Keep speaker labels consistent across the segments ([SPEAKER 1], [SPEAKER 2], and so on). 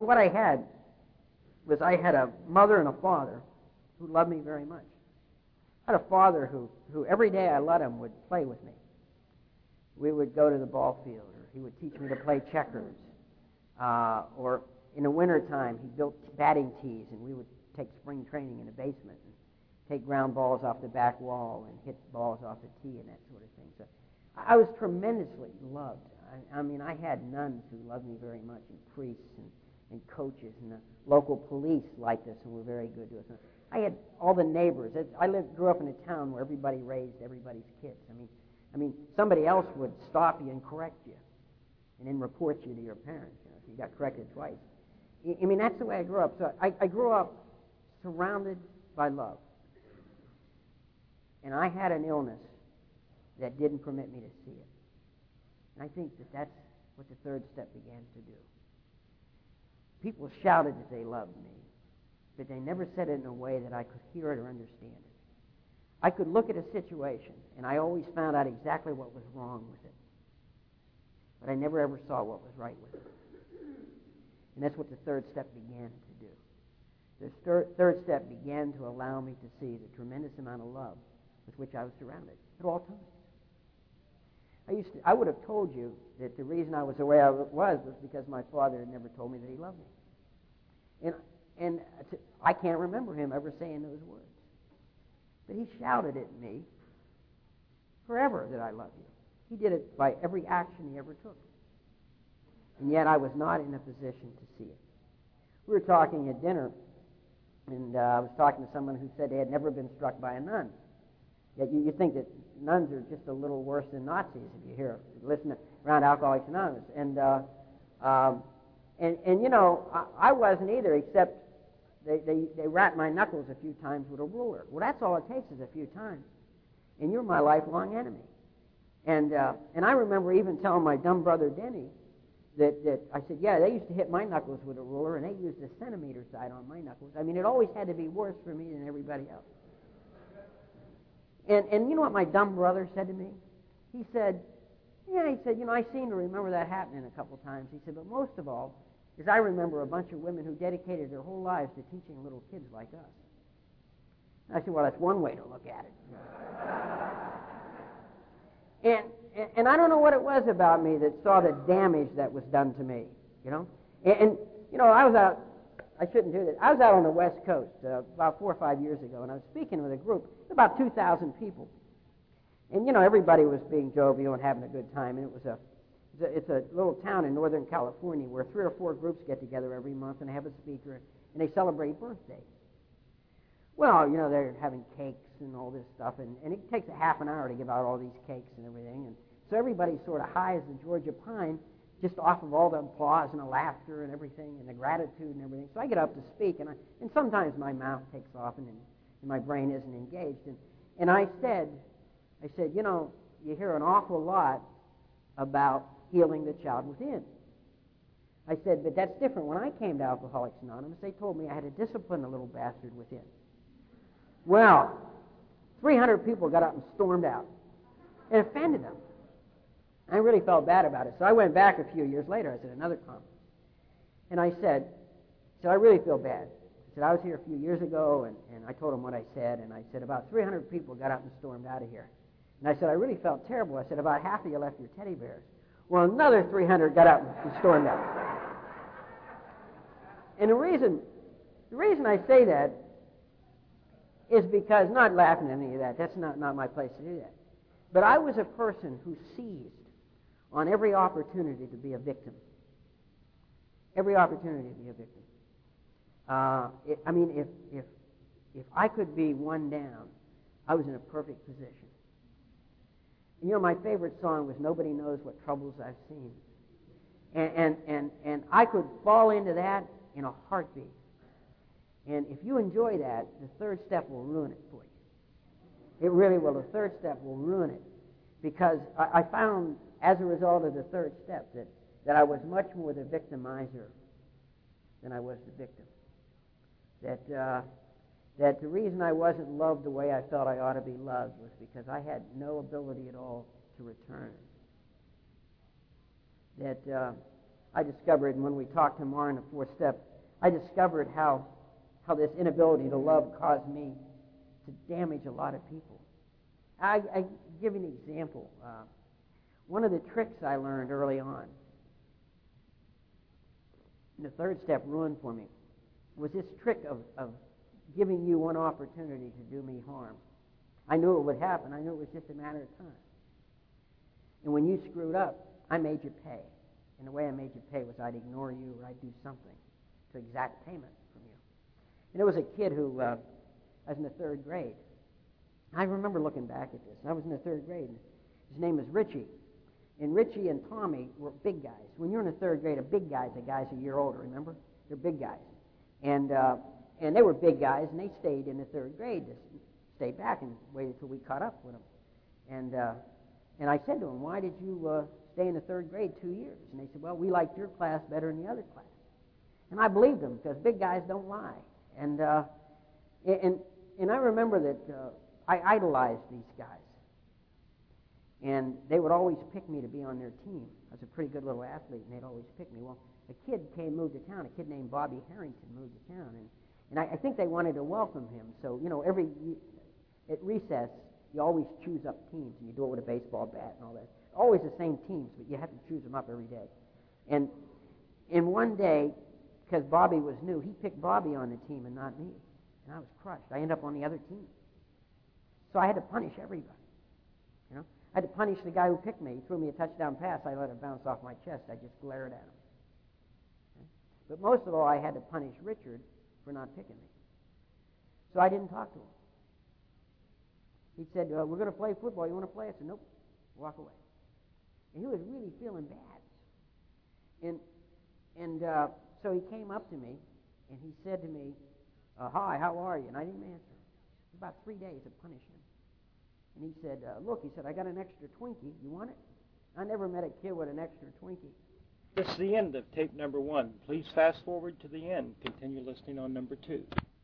[SPEAKER 1] what I had was I had a mother and a father who loved me very much. I had a father who every day I let him would play with me. We would go to the ball field, or he would teach me to play checkers. Or in the wintertime, he built batting tees, and we would take spring training in the basement and take ground balls off the back wall and hit balls off the tee and that sort of thing. So I was tremendously loved. I mean, I had nuns who loved me very much, and priests and coaches, and the local police liked us and were very good to us. I had all the neighbors. I grew up in a town where everybody raised everybody's kids. I mean, somebody else would stop you and correct you, and then report you to your parents. If you got corrected twice. I mean, that's the way I grew up. So I grew up surrounded by love, and I had an illness that didn't permit me to see it. And I think that's what the third step began to do. People shouted that they loved me, but they never said it in a way that I could hear it or understand it. I could look at a situation, and I always found out exactly what was wrong with it. But I never ever saw what was right with it. And that's what the third step began to do. The third step began to allow me to see the tremendous amount of love with which I was surrounded at all times. I would have told you that the reason I was the way I was because my father had never told me that he loved me. And I can't remember him ever saying those words. But he shouted at me forever that I love you. He did it by every action he ever took. And yet I was not in a position to see it. We were talking at dinner, and I was talking to someone who said they had never been struck by a nun. Yet you think that nuns are just a little worse than Nazis if you listen around Alcoholics Anonymous. And you know, I wasn't either, except they rapped my knuckles a few times with a ruler. Well, that's all it takes is a few times. And you're my lifelong enemy. And I remember even telling my dumb brother Denny that I said, yeah, they used to hit my knuckles with a ruler, and they used a centimeter side on my knuckles. I mean, it always had to be worse for me than everybody else. And you know what my dumb brother said to me? He said, you know, I seem to remember that happening a couple times. He said, but most of all is I remember a bunch of women who dedicated their whole lives to teaching little kids like us. And I said, well, that's one way to look at it. And I don't know what it was about me that saw the damage that was done to me, you know. And you know, I was out, I shouldn't do this. I was out on the West Coast about 4 or 5 years ago, and I was speaking with a group, about 2,000 people. And, you know, everybody was being jovial and having a good time. And it's a little town in Northern California where 3 or 4 groups get together every month and they have a speaker, and they celebrate birthdays. Well, you know, they're having cakes and all this stuff, and it takes a half an hour to give out all these cakes and everything. And so everybody's sort of high as the Georgia pine, just off of all the applause and the laughter and everything and the gratitude and everything. So I get up to speak, and sometimes my mouth takes off and my brain isn't engaged. And I said, you know, you hear an awful lot about healing the child within. I said, but that's different. When I came to Alcoholics Anonymous, they told me I had to discipline the little bastard within. Well, 300 people got up and stormed out. It offended them. I really felt bad about it. So I went back a few years later. I was at another conference. And I said, I really feel bad. I said, I was here a few years ago, and I told them what I said. And I said, about 300 people got up and stormed out of here. And I said, I really felt terrible. I said, about half of you left your teddy bears. Well, another 300 got up and stormed out. And the reason I say that is because, not laughing at any of that, that's not my place to do that. But I was a person who seized on every opportunity to be a victim. Every opportunity to be a victim. I mean, if I could be one down, I was in a perfect position. And, you know, my favorite song was "Nobody Knows What Troubles I've Seen," and I could fall into that in a heartbeat. And if you enjoy that, the third step will ruin it for you. It really will. The third step will ruin it, because I found, as a result of the third step, that I was much more the victimizer than I was the victim. That the reason I wasn't loved the way I felt I ought to be loved was because I had no ability at all to return it. That I discovered, and when we talked tomorrow in the fourth step, I discovered how this inability to love caused me to damage a lot of people. I give you an example. One of the tricks I learned early on, the third step ruined for me, was this trick of giving you one opportunity to do me harm. I knew it would happen. I knew it was just a matter of time. And when you screwed up, I made you pay. And the way I made you pay was I'd ignore you or I'd do something to exact payment from you. And there was a kid who, I was in the third grade. I remember looking back at this. I was in the third grade. And his name was Richie. And Richie and Tommy were big guys. When you're in the third grade, a big guy's a guy's a year older, remember? They're big guys. And they were big guys, and they stayed in the third grade, just stayed back and waited till we caught up with them. And I said to them, why did you stay in the third grade 2 years? And they said, well, we liked your class better than the other class. And I believed them, because big guys don't lie. And I remember that I idolized these guys. And they would always pick me to be on their team. I was a pretty good little athlete, and they'd always pick me. Well, a kid moved to town. A kid named Bobby Harrington moved to town. And I think they wanted to welcome him. So, at recess, you always choose up teams, and you do it with a baseball bat and all that. Always the same teams, but you have to choose them up every day. And one day, because Bobby was new, he picked Bobby on the team and not me. And I was crushed. I ended up on the other team. So I had to punish everybody. I had to punish the guy who picked me. He threw me a touchdown pass. I let it bounce off my chest. I just glared at him. Okay? But most of all, I had to punish Richard for not picking me. So I didn't talk to him. He said, we're going to play football. You want to play? I said, nope. Walk away. And he was really feeling bad. And so he came up to me, and he said to me, hi, how are you? And I didn't answer. It was about 3 days of punishment. And he said, look, he said, I got an extra Twinkie. You want it? I never met a kid with an extra Twinkie.
[SPEAKER 2] This is the end of tape number 1. Please fast forward to the end. Continue listening on number 2.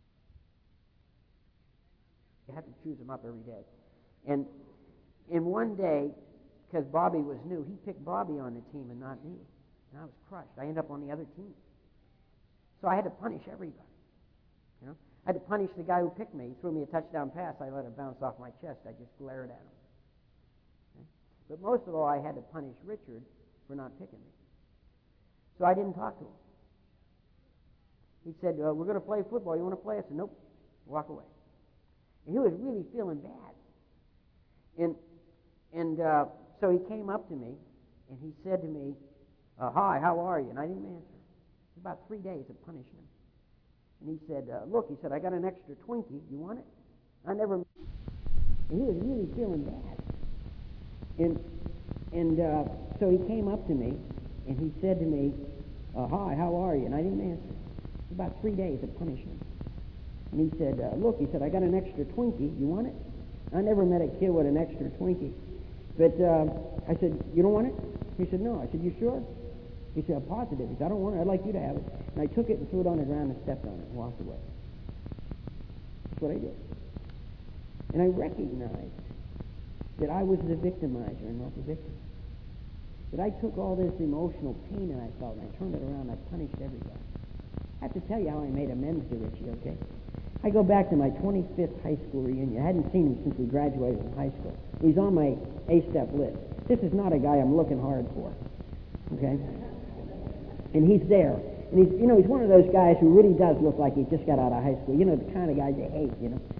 [SPEAKER 1] You have to choose them up every day. And one day, because Bobby was new, he picked Bobby on the team and not me. And I was crushed. I ended up on the other team. So I had to punish everybody. I had to punish the guy who picked me. He threw me a touchdown pass. I let it bounce off my chest. I just glared at him. Okay? But most of all, I had to punish Richard for not picking me. So I didn't talk to him. He said, we're going to play football. You want to play? I said, nope. Walk away. And he was really feeling bad. And so he came up to me, and he said to me, hi, how are you? And I didn't answer. It was about 3 days of punishment. And he said, look, he said, I got an extra Twinkie. You want it? I never... And he was really feeling bad. And so he came up to me, and he said to me, hi, how are you? And I didn't answer. It was about 3 days of punishment. And he said, look, he said, I got an extra Twinkie. You want it? I never met a kid with an extra Twinkie. But I said, you don't want it? He said, no. I said, you sure? He said, I'm positive. He said, I don't want it. I'd like you to have it. And I took it and threw it on the ground and stepped on it and walked away. That's what I did. And I recognized that I was the victimizer and not the victim. That I took all this emotional pain that I felt and I turned it around and I punished everybody. I have to tell you how I made amends to Richie, okay? I go back to my 25th high school reunion. I hadn't seen him since we graduated from high school. He's on my A-step list. This is not a guy I'm looking hard for, okay? And he's there. And he's one of those guys who really does look like he just got out of high school. The kind of guys you hate,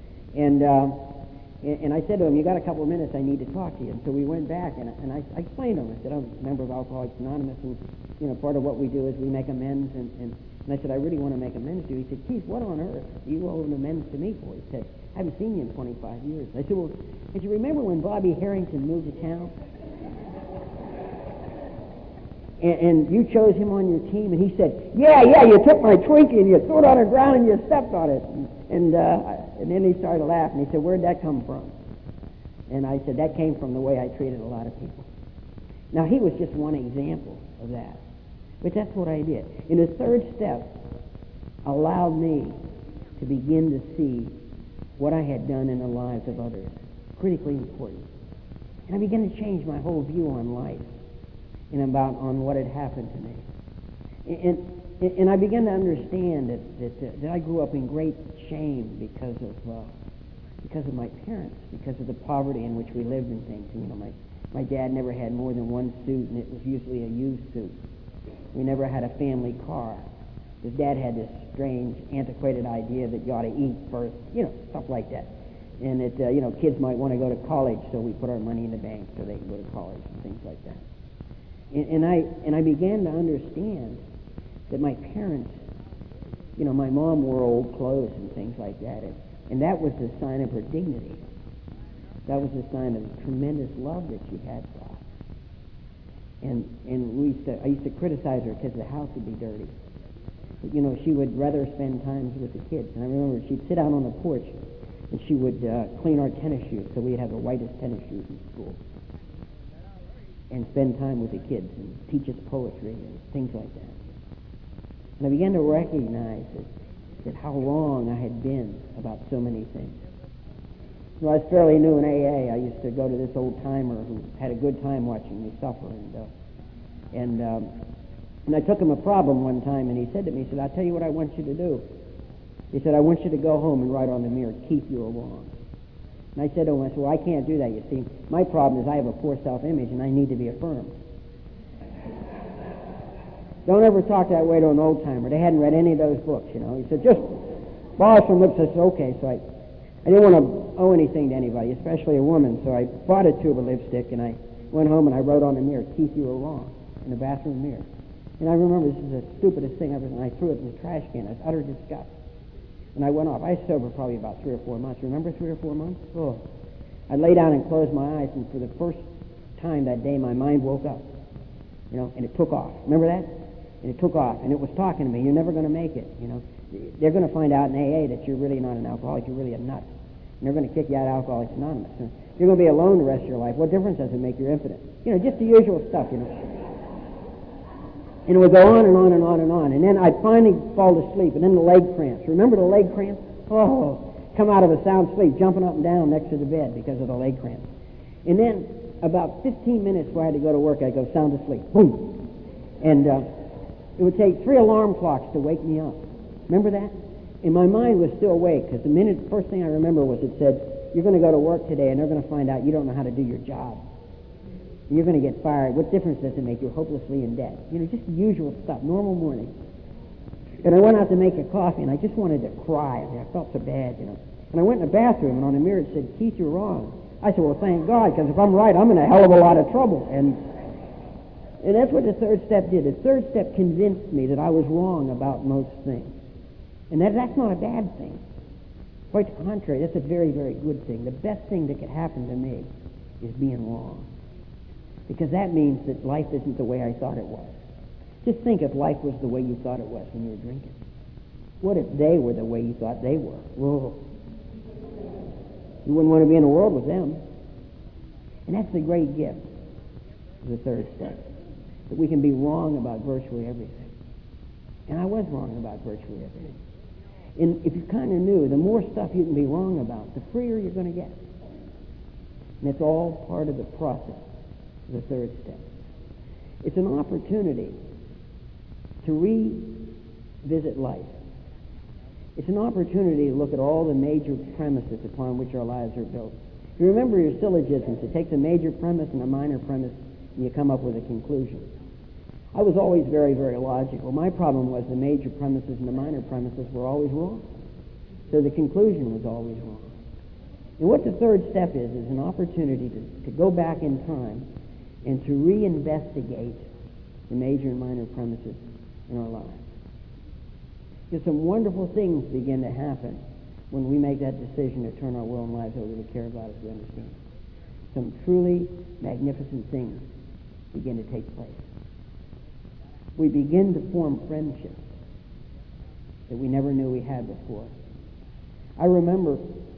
[SPEAKER 1] And I said to him, you got a couple of minutes, I need to talk to you. And so we went back, and I explained to him. I said, I'm a member of Alcoholics Anonymous, and part of what we do is we make amends. And I said, I really want to make amends to you. He said, Keith, what on earth do you owe an amends to me for? He said, I haven't seen you in 25 years. I said, well, did you remember when Bobby Harrington moved to town? And you chose him on your team? And he said, yeah, you took my Twinkie and you threw it on the ground and you stepped on it. And then he started laughing. He said, where'd that come from? And I said, that came from the way I treated a lot of people. Now, he was just one example of that. But that's what I did. And the third step allowed me to begin to see what I had done in the lives of others. Critically important. And I began to change my whole view on life and on what had happened to me. And I began to understand that I grew up in great shame because of my parents, because of the poverty in which we lived and things. And, my dad never had more than one suit, and it was usually a used suit. We never had a family car. His dad had this strange, antiquated idea that you ought to eat first, stuff like that. And that, kids might want to go to college, so we put our money in the bank so they can go to college and things like that. And I began to understand that my parents, my mom wore old clothes and things like that, and that was the sign of her dignity. That was the sign of the tremendous love that she had for us. And I used to criticize her because the house would be dirty. But, she would rather spend time with the kids. And I remember she'd sit out on the porch and she would clean our tennis shoes, so we'd have the whitest tennis shoes in school, and spend time with the kids and teach us poetry and things like that. And I began to recognize that how wrong I had been about so many things. When I was fairly new in AA, I used to go to this old-timer who had a good time watching me suffer. And I took him a problem one time, and he said to me, he said, "I'll tell you what I want you to do." He said, "I want you to go home and write on the mirror, 'Keith, you're wrong.'" And I said to him, "Well, I can't do that, you see. My problem is I have a poor self-image, and I need to be affirmed." Don't ever talk that way to an old-timer. They hadn't read any of those books, He said, "Just borrow some books." I said, "Okay." So I didn't want to owe anything to anybody, especially a woman, so I bought a tube of lipstick, and I went home and I wrote on the mirror, "Keith, you were wrong," in the bathroom mirror. And I remember this is the stupidest thing ever, and I threw it in the trash can. I was utter disgust. And I went off. I was sober probably about 3 or 4 months. Remember 3 or 4 months? Oh. I lay down and closed my eyes, and for the first time that day, my mind woke up, and it took off. Remember that? And it took off, and it was talking to me. You're never going to make it, They're going to find out in AA that you're really not an alcoholic. You're really a nut. And they're going to kick you out of Alcoholics Anonymous. And you're going to be alone the rest of your life. What difference does it make? You're infinite. Just the usual stuff, And it would go on and on and on and on. And then I'd finally fall to sleep, and then the leg cramps. Remember the leg cramps? Oh, come out of a sound sleep, jumping up and down next to the bed because of the leg cramps. And then about 15 minutes before I had to go to work, I'd go sound asleep. Boom! And it would take 3 alarm clocks to wake me up. Remember that? And my mind was still awake, because the first thing I remember was it said, "You're going to go to work today, and they're going to find out you don't know how to do your job. You're going to get fired. What difference does it make? You're hopelessly in debt." Just the usual stuff, normal morning. And I went out to make a coffee, and I just wanted to cry. I felt so bad, And I went in the bathroom, and on the mirror it said, "Keith, you're wrong." I said, "Well, thank God, because if I'm right, I'm in a hell of a lot of trouble." And that's what the third step did. The third step convinced me that I was wrong about most things. And that's not a bad thing. Quite the contrary, that's a very, very good thing. The best thing that could happen to me is being wrong. Because that means that life isn't the way I thought it was. Just think if life was the way you thought it was when you were drinking. What if they were the way you thought they were? Whoa. You wouldn't want to be in a world with them. And that's the great gift of the third step. That we can be wrong about virtually everything. And I was wrong about virtually everything. And if you kind of knew, the more stuff you can be wrong about, the freer you're going to get. And it's all part of the process of the third step. It's an opportunity to revisit life. It's an opportunity to look at all the major premises upon which our lives are built. You remember your syllogisms. It takes a major premise and a minor premise, and you come up with a conclusion. I was always very, very logical. My problem was the major premises and the minor premises were always wrong. So the conclusion was always wrong. And what the third step is an opportunity to go back in time and to reinvestigate the major and minor premises in our lives. Because some wonderful things begin to happen when we make that decision to turn our will and lives over to care about as we understand. Some truly magnificent things begin to take place. We begin to form friendships that we never knew we had before. I remember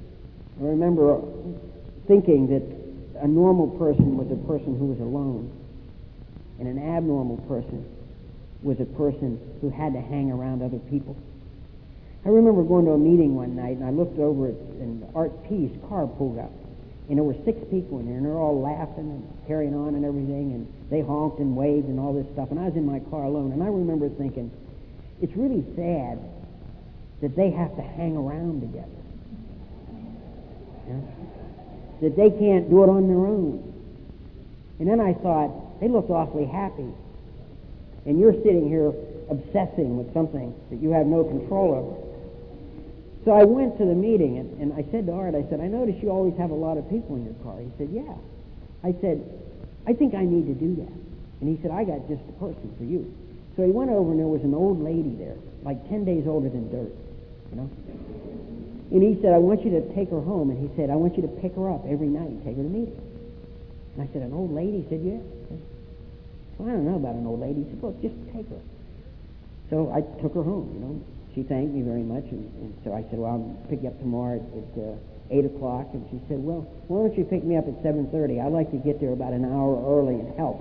[SPEAKER 1] thinking that a normal person was a person who was alone, and an abnormal person was a person who had to hang around other people. I remember going to a meeting one night, and I looked over and Art P's car pulled up, And there were 6 people in there, and they're all laughing and carrying on and everything, and they honked and waved and all this stuff. And I was in my car alone, and I remember thinking, it's really sad that they have to hang around together. You know? That they can't do it on their own. And then I thought, they looked awfully happy. And you're sitting here obsessing with something that you have no control over. So I went to the meeting, and I said to Art, I said, I notice you always have a lot of people in your car. He said, yeah. I said, I think I need to do that. And he said, I got just the person for you. So he went over, and there was an old lady there, like 10 days older than dirt, you know. And he said, I want you to take her home. And he said, I want you to pick her up every night and take her to meetings. And I said, an old lady? He said, yeah. I said, well, I don't know about an old lady. He said, well, just take her. So I took her home, you know. She thanked me very much, and so I said, well, I'll pick you up tomorrow at 8 o'clock. And she said, well, why don't you pick me up at 7:30? I'd like to get there about an hour early and help.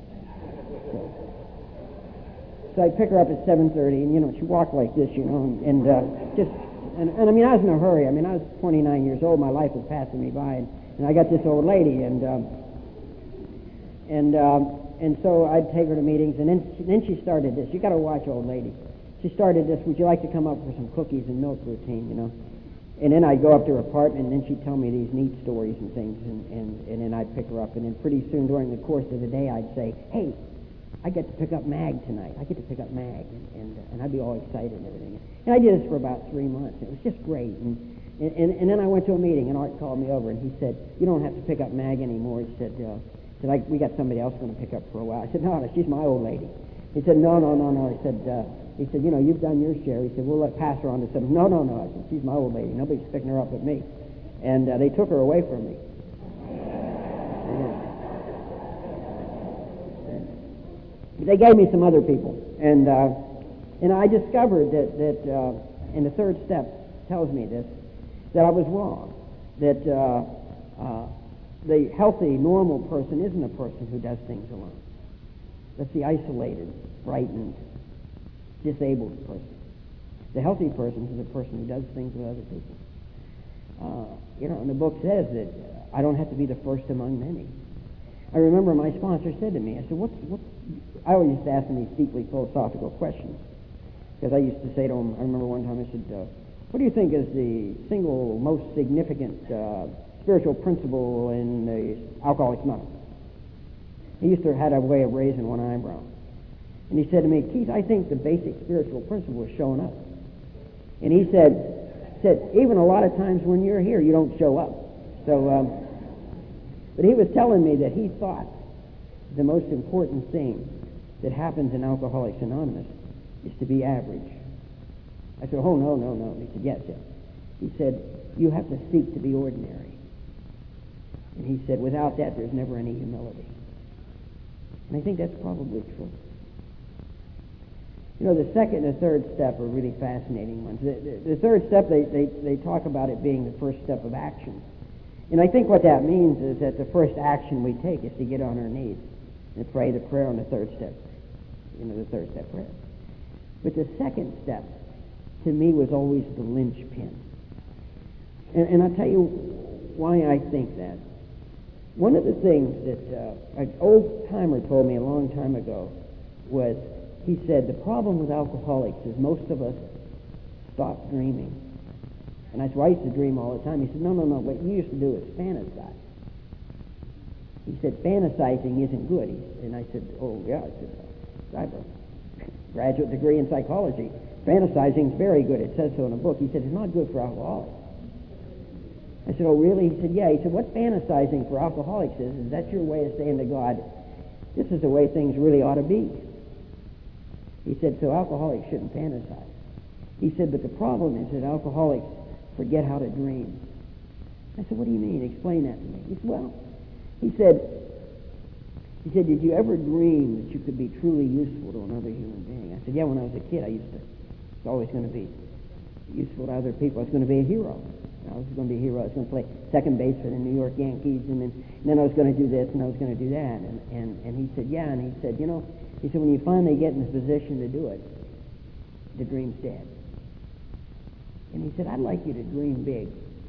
[SPEAKER 1] So I pick her up at 7:30, and, you know, she walked like this, you know, and I mean, I was in a hurry. I mean, I was 29 years old. My life was passing me by, and I got this old lady, and so I'd take her to meetings, and then she started this. You got to watch old lady. She started this, would you like to come up for some cookies and milk routine, you know? And then I'd go up to her apartment, and then she'd tell me these neat stories and things, and then I'd pick her up. And then pretty soon during the course of the day, I'd say, hey, I get to pick up Mag tonight. I get to pick up Mag. And I'd be all excited and everything. And I did this for about 3 months. It was just great. And then I went to a meeting, and Art called me over, and he said, you don't have to pick up Mag anymore. He said, we got somebody else going to pick up for a while. I said, no, she's my old lady. He said, no. He said, you know, you've done your share. He said, we'll pass her on to somebody. No. I said, she's my old lady. Nobody's picking her up but me. And they took her away from me. They gave me some other people. And I discovered that and the third step tells me this, that I was wrong. That the healthy, normal person isn't a person who does things alone. That's the isolated, frightened, disabled person. The healthy person is a person who does things with other people. You know, and the book says that I don't have to be the first among many. I remember my sponsor said to me, I said, I always used to ask him these deeply philosophical questions. Because I used to say to him, I remember one time I said, what do you think is the single most significant spiritual principle in the Alcoholics Anonymous? He used to have a way of raising one eyebrow. And he said to me, Keith, I think the basic spiritual principle is showing up. And he said, even a lot of times when you're here, you don't show up. So, but he was telling me that he thought the most important thing that happens in Alcoholics Anonymous is to be average. I said, oh, no. He said, yes. He said, you have to seek to be ordinary. And he said, without that, there's never any humility. And I think that's probably true. You know, the second and the third step are really fascinating ones. The third step, they talk about it being the first step of action. And I think what that means is that the first action we take is to get on our knees and pray the prayer on the third step. You know, the third step prayer. But the second step, to me, was always the linchpin. And I'll tell you why I think that. One of the things that an old-timer told me a long time ago was, he said, the problem with alcoholics is most of us stop dreaming. And I said, well, I used to dream all the time. He said, no, what you used to do is fantasize. He said, fantasizing isn't good. And I said, oh, yeah. I said, I have a graduate degree in psychology. Fantasizing is very good. It says so in a book. He said, it's not good for alcoholics. I said, oh, really? He said, yeah. He said, what fantasizing for alcoholics is that's your way of saying to God, this is the way things really ought to be. He said, so alcoholics shouldn't fantasize. He said, but the problem is that alcoholics forget how to dream. I said, what do you mean? Explain that to me. He said, well, he said, did you ever dream that you could be truly useful to another human being? I said, yeah, when I was a kid, I used to. It's always going to be useful to other people. I was going to be a hero. I was going to be a hero. I was going to play second base for the New York Yankees, and then I was going to do this, and I was going to do that. And he said, yeah, and he said, when you finally get in the position to do it, the dream's dead. And he said, I'd like you to dream big.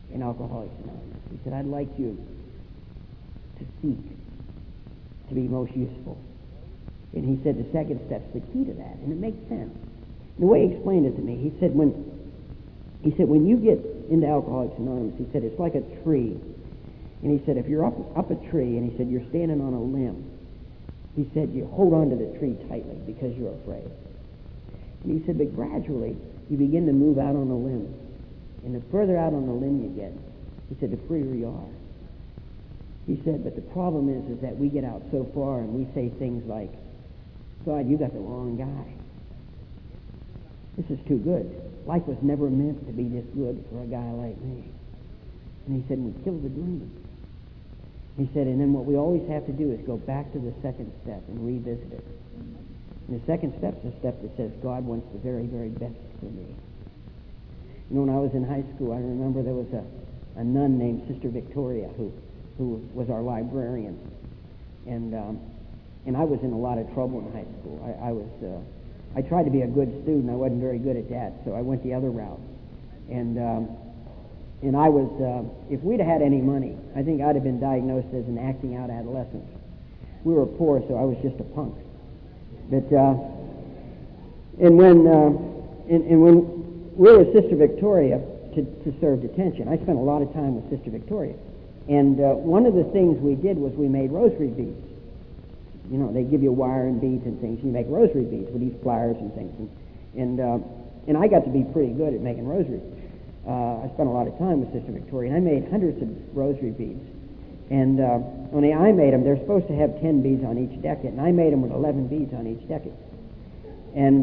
[SPEAKER 1] in Alcoholics Anonymous. He said, I'd like you to seek to be most useful. And he said the second step's the key to that, and it makes sense. And the way he explained it to me, he said when you get into Alcoholics Anonymous, he said it's like a tree. And he said if you're up a tree, and he said you're standing on a limb, he said you hold on to the tree tightly because you're afraid. And he said, but gradually you begin to move out on the limb. And the further out on the limb you get, he said, the freer you are. He said, but the problem is that we get out so far and we say things like, God, you got the wrong guy. This is too good. Life was never meant to be this good for a guy like me. And he said, we kill the dream. He said, and then what we always have to do is go back to the second step and revisit it. And the second step is a step that says God wants the very, very best for me. You know, when I was in high school, I remember there was a nun named Sister Victoria who was our librarian. And I was in a lot of trouble in high school. I tried to be a good student. I wasn't very good at that, so I went the other route. And I was, if we'd have had any money, I think I'd have been diagnosed as an acting out adolescent. We were poor, so I was just a punk. But and when we were with Sister Victoria to serve detention, I spent a lot of time with Sister Victoria. And one of the things we did was we made rosary beads. You know, they give you wire and beads and things. And you make rosary beads with these pliers and things. And I got to be pretty good at making rosaries. I spent a lot of time with Sister Victoria, and I made hundreds of rosary beads. And only I made them, they're supposed to have 10 beads on each decade, and I made them with 11 beads on each decade. And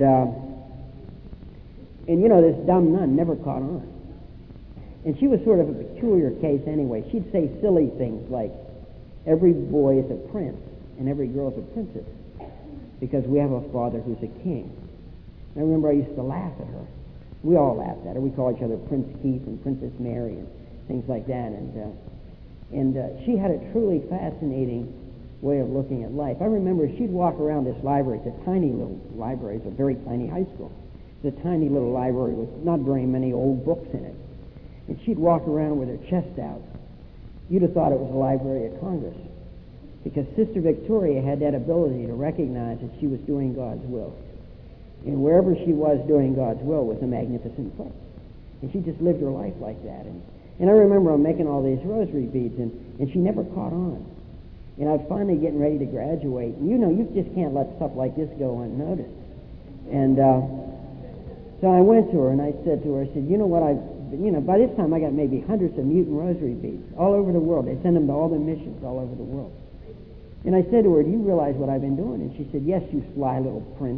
[SPEAKER 1] you know, this dumb nun never caught on. And she was sort of a peculiar case anyway. She'd say silly things like, every boy is a prince, and every girl is a princess, because we have a father who's a king. And I remember I used to laugh at her. We all laughed at her. We call each other Prince Keith and Princess Mary and things like that. And she had a truly fascinating way of looking at life. I remember she'd walk around this library. It's a tiny little library. It's a very tiny high school. It's a tiny little library with not very many old books in it. And she'd walk around with her chest out. You'd have thought it was a Library of Congress, because Sister Victoria had that ability to recognize that she was doing God's will. And wherever she was doing God's will was a magnificent place. And she just lived her life like that. And I remember I'm making all these rosary beads, and she never caught on. And I was finally getting ready to graduate. And you know, you just can't let stuff like this go unnoticed. And so I went to her, and I said to her, I said, you know what, by this time I got maybe hundreds of mutant rosary beads all over the world. They send them to all the missions all over the world. And I said to her, do you realize what I've been doing? And she said, yes, you sly little prince.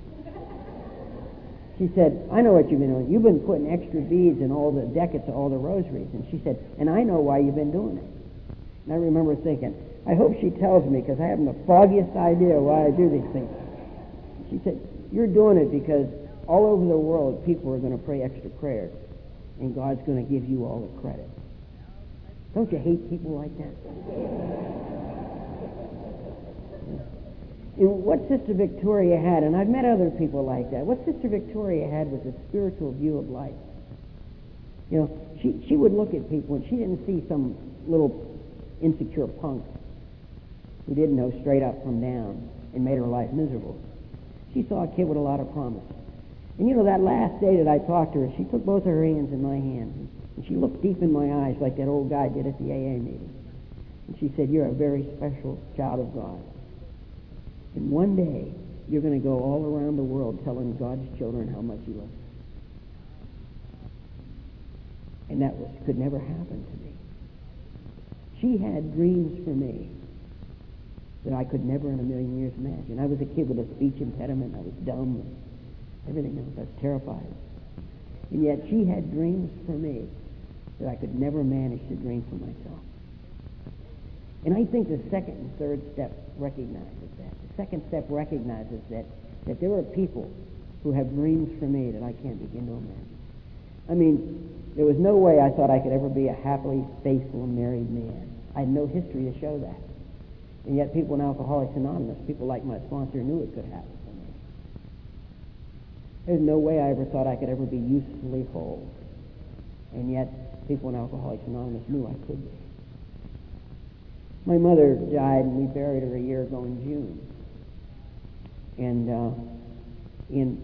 [SPEAKER 1] She said, I know what you've been doing. You've been putting extra beads in all the decades of all the rosaries. And she said, and I know why you've been doing it. And I remember thinking, I hope she tells me, because I haven't the foggiest idea why I do these things. She said, you're doing it because all over the world people are going to pray extra prayers, and God's going to give you all the credit. Don't you hate people like that? And what Sister Victoria had, and I've met other people like that, what Sister Victoria had was a spiritual view of life. You know, she would look at people, and she didn't see some little insecure punk who didn't know straight up from down and made her life miserable. She saw a kid with a lot of promise. And you know, that last day that I talked to her, she took both of her hands in my hand, and she looked deep in my eyes like that old guy did at the AA meeting. And she said, you're a very special child of God. And one day, you're going to go all around the world telling God's children how much you love them. And that could never happen to me. She had dreams for me that I could never in a million years imagine. I was a kid with a speech impediment. I was dumb and everything else. I was terrified. And yet she had dreams for me that I could never manage to dream for myself. And I think the second and third step recognizes that. The second step recognizes that there are people who have dreams for me that I can't begin to imagine. I mean, there was no way I thought I could ever be a happily, faithful, married man. I had no history to show that. And yet people in Alcoholics Anonymous, people like my sponsor, knew it could happen for me. There's no way I ever thought I could ever be usefully whole. And yet, people in Alcoholics Anonymous knew I could be. My mother died, and we buried her a year ago in June. And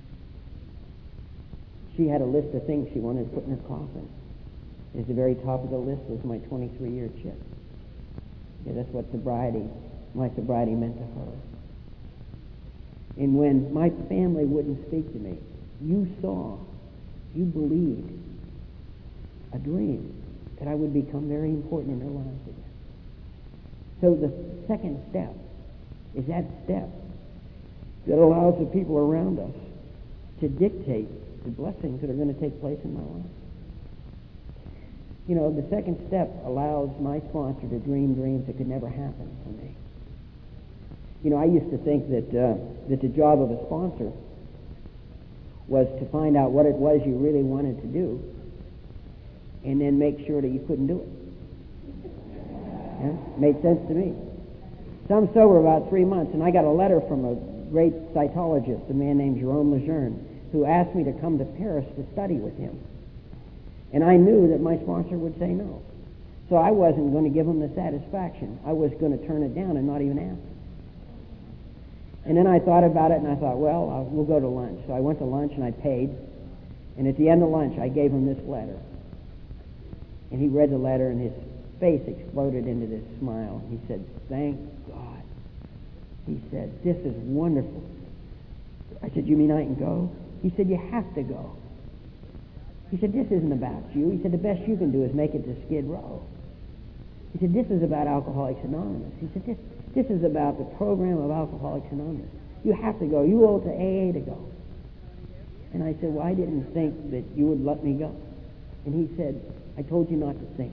[SPEAKER 1] she had a list of things she wanted to put in her coffin. At the very top of the list was my 23-year chip. Yeah, that's what my sobriety meant to her. And when my family wouldn't speak to me, you believed a dream that I would become very important in their lives again. So the second step is that step that allows the people around us to dictate the blessings that are going to take place in my life. You know, the second step allows my sponsor to dream dreams that could never happen for me. You know, I used to think that the job of a sponsor was to find out what it was you really wanted to do and then make sure that you couldn't do it. Yeah? Made sense to me. So I'm sober about 3 months, and I got a letter from a great cytologist, a man named Jerome Lejeune, who asked me to come to Paris to study with him. And I knew that my sponsor would say no. So I wasn't going to give him the satisfaction. I was going to turn it down and not even ask him. And then I thought about it, and I thought, well, we'll go to lunch. So I went to lunch, and I paid. And at the end of lunch, I gave him this letter. And he read the letter, and his face exploded into this smile. He said, "Thank God." He said, "This is wonderful." I said, "You mean I can go?" He said, "You have to go." He said, "This isn't about you." He said, "The best you can do is make it to Skid Row." He said, "This is about Alcoholics Anonymous." He said, this is about the program of Alcoholics Anonymous. You have to go. You owe it to AA to go." And I said, "Well, I didn't think that you would let me go." And he said, "I told you not to think."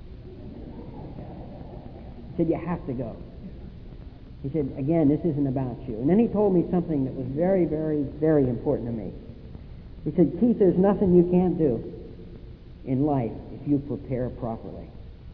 [SPEAKER 1] He said, "You have to go." He said, "Again, this isn't about you." And then he told me something that was very, very, very important to me. He said, "Keith, there's nothing you can't do in life if you prepare properly."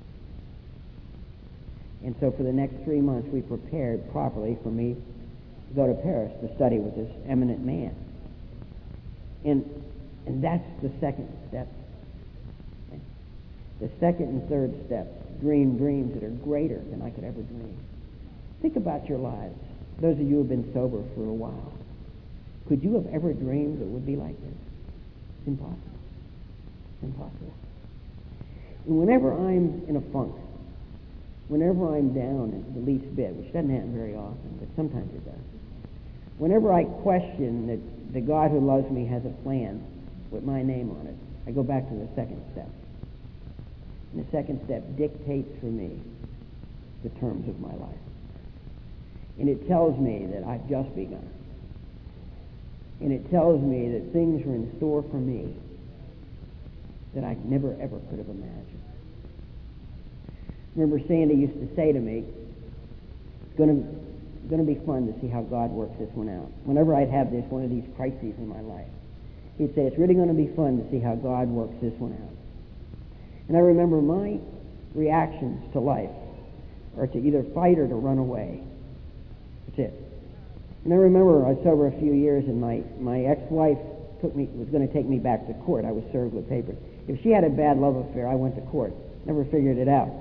[SPEAKER 1] And so for the next 3 months, we prepared properly for me to go to Paris to study with this eminent man. And that's the second step. Okay? The second and third steps, dream dreams that are greater than I could ever dream. Think about your lives. Those of you who have been sober for a while. Could you have ever dreamed it would be like this? It's impossible. It's impossible. And whenever I'm in a funk, whenever I'm down the least bit, which doesn't happen very often, but sometimes it does, whenever I question that the God who loves me has a plan with my name on it, I go back to the second step. And the second step dictates for me the terms of my life. And it tells me that I've just begun. And it tells me that things are in store for me that I never, ever could have imagined. Remember, Sandy used to say to me, "It's going to be fun to see how God works this one out." Whenever I'd have one of these crises in my life, he'd say, "It's really going to be fun to see how God works this one out." And I remember my reactions to life are to either fight or to run away. That's it. And I remember I was sober a few years, and my ex-wife was going to take me back to court. I was served with papers. If she had a bad love affair, I went to court. Never figured it out.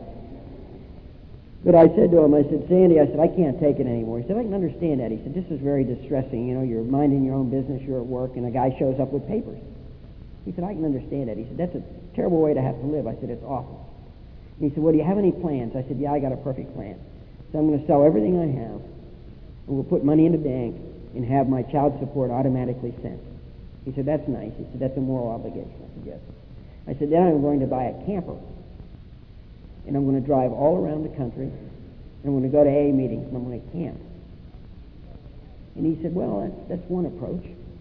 [SPEAKER 1] But I said to him, I said, "Sandy," I said, "I can't take it anymore." He said, "I can understand that." He said, "This is very distressing. You know, you're minding your own business, you're at work, and a guy shows up with papers." He said, "I can understand that." He said, "That's a terrible way to have to live." I said, "It's awful." He said, "Well, do you have any plans?" I said, "Yeah, I got a perfect plan. So I'm going to sell everything I have, and we'll put money in the bank and have my child support automatically sent." He said, "That's nice." He said, "That's a moral obligation." I said, "Yes." I said, "Then I'm going to buy a camper, and I'm going to drive all around the country, and I'm going to go to AA meetings, and I'm going to camp." And he said, "Well, that's one approach."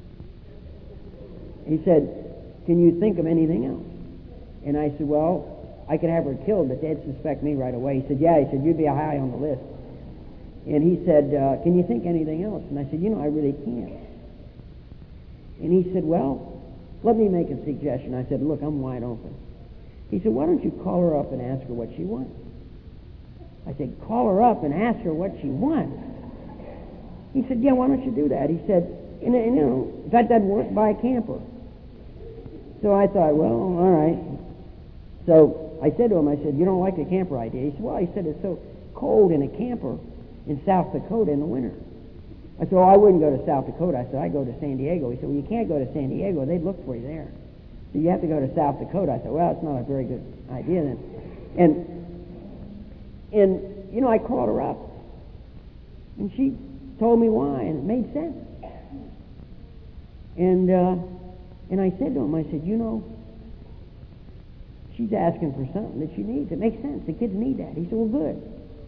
[SPEAKER 1] He said, "Can you think of anything else?" And I said, "Well, I could have her killed, but they'd suspect me right away." He said, "Yeah." He said, "You'd be high on the list." And he said, "Can you think anything else?" And I said, "I really can't." And he said, "Well, let me make a suggestion." I said, "Look, I'm wide open." He said, "Why don't you call her up and ask her what she wants?" I said, "Call her up and ask her what she wants?" He said, "Yeah, why don't you do that?" He said, if that doesn't work, buy a camper." So I thought, well, all right. So I said to him, I said, you don't like the camper idea? He said, well, he said, it's so cold in a camper in South Dakota in the winter. I said, well, I wouldn't go to South Dakota. I said, I'd go to San Diego. He said, well, you can't go to San Diego. They'd look for you there. So you have to go to South Dakota. I said, well, it's not a very good idea then. And you know, I called her up, and she told me why, and it made sense. And I said to him, I said, you know, she's asking for something that she needs. It makes sense. The kids need that. He said, well, good.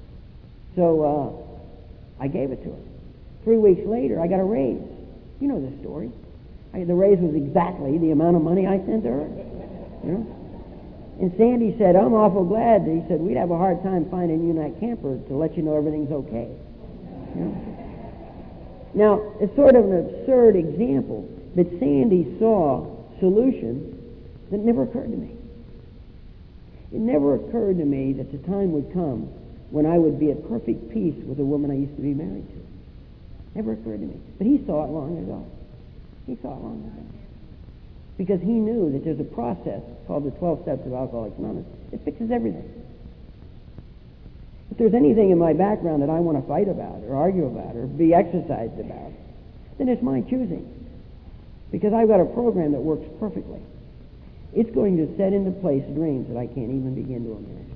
[SPEAKER 1] So I gave it to her. 3 weeks later, I got a raise. You know the story. The raise was exactly the amount of money I sent to her. You know? And Sandy said, I'm awful glad. He said, we'd have a hard time finding you in that camper to let you know everything's okay. You know? Now, it's sort of an absurd example, but Sandy saw solutions that never occurred to me. It never occurred to me that the time would come when I would be at perfect peace with a woman I used to be married to. Never occurred to me. But he saw it long ago. He saw it long ago. Because he knew that there's a process called the 12 Steps of Alcoholics Anonymous. It fixes everything. If there's anything in my background that I want to fight about or argue about or be exercised about, then it's my choosing. Because I've got a program that works perfectly. It's going to set into place dreams that I can't even begin to imagine.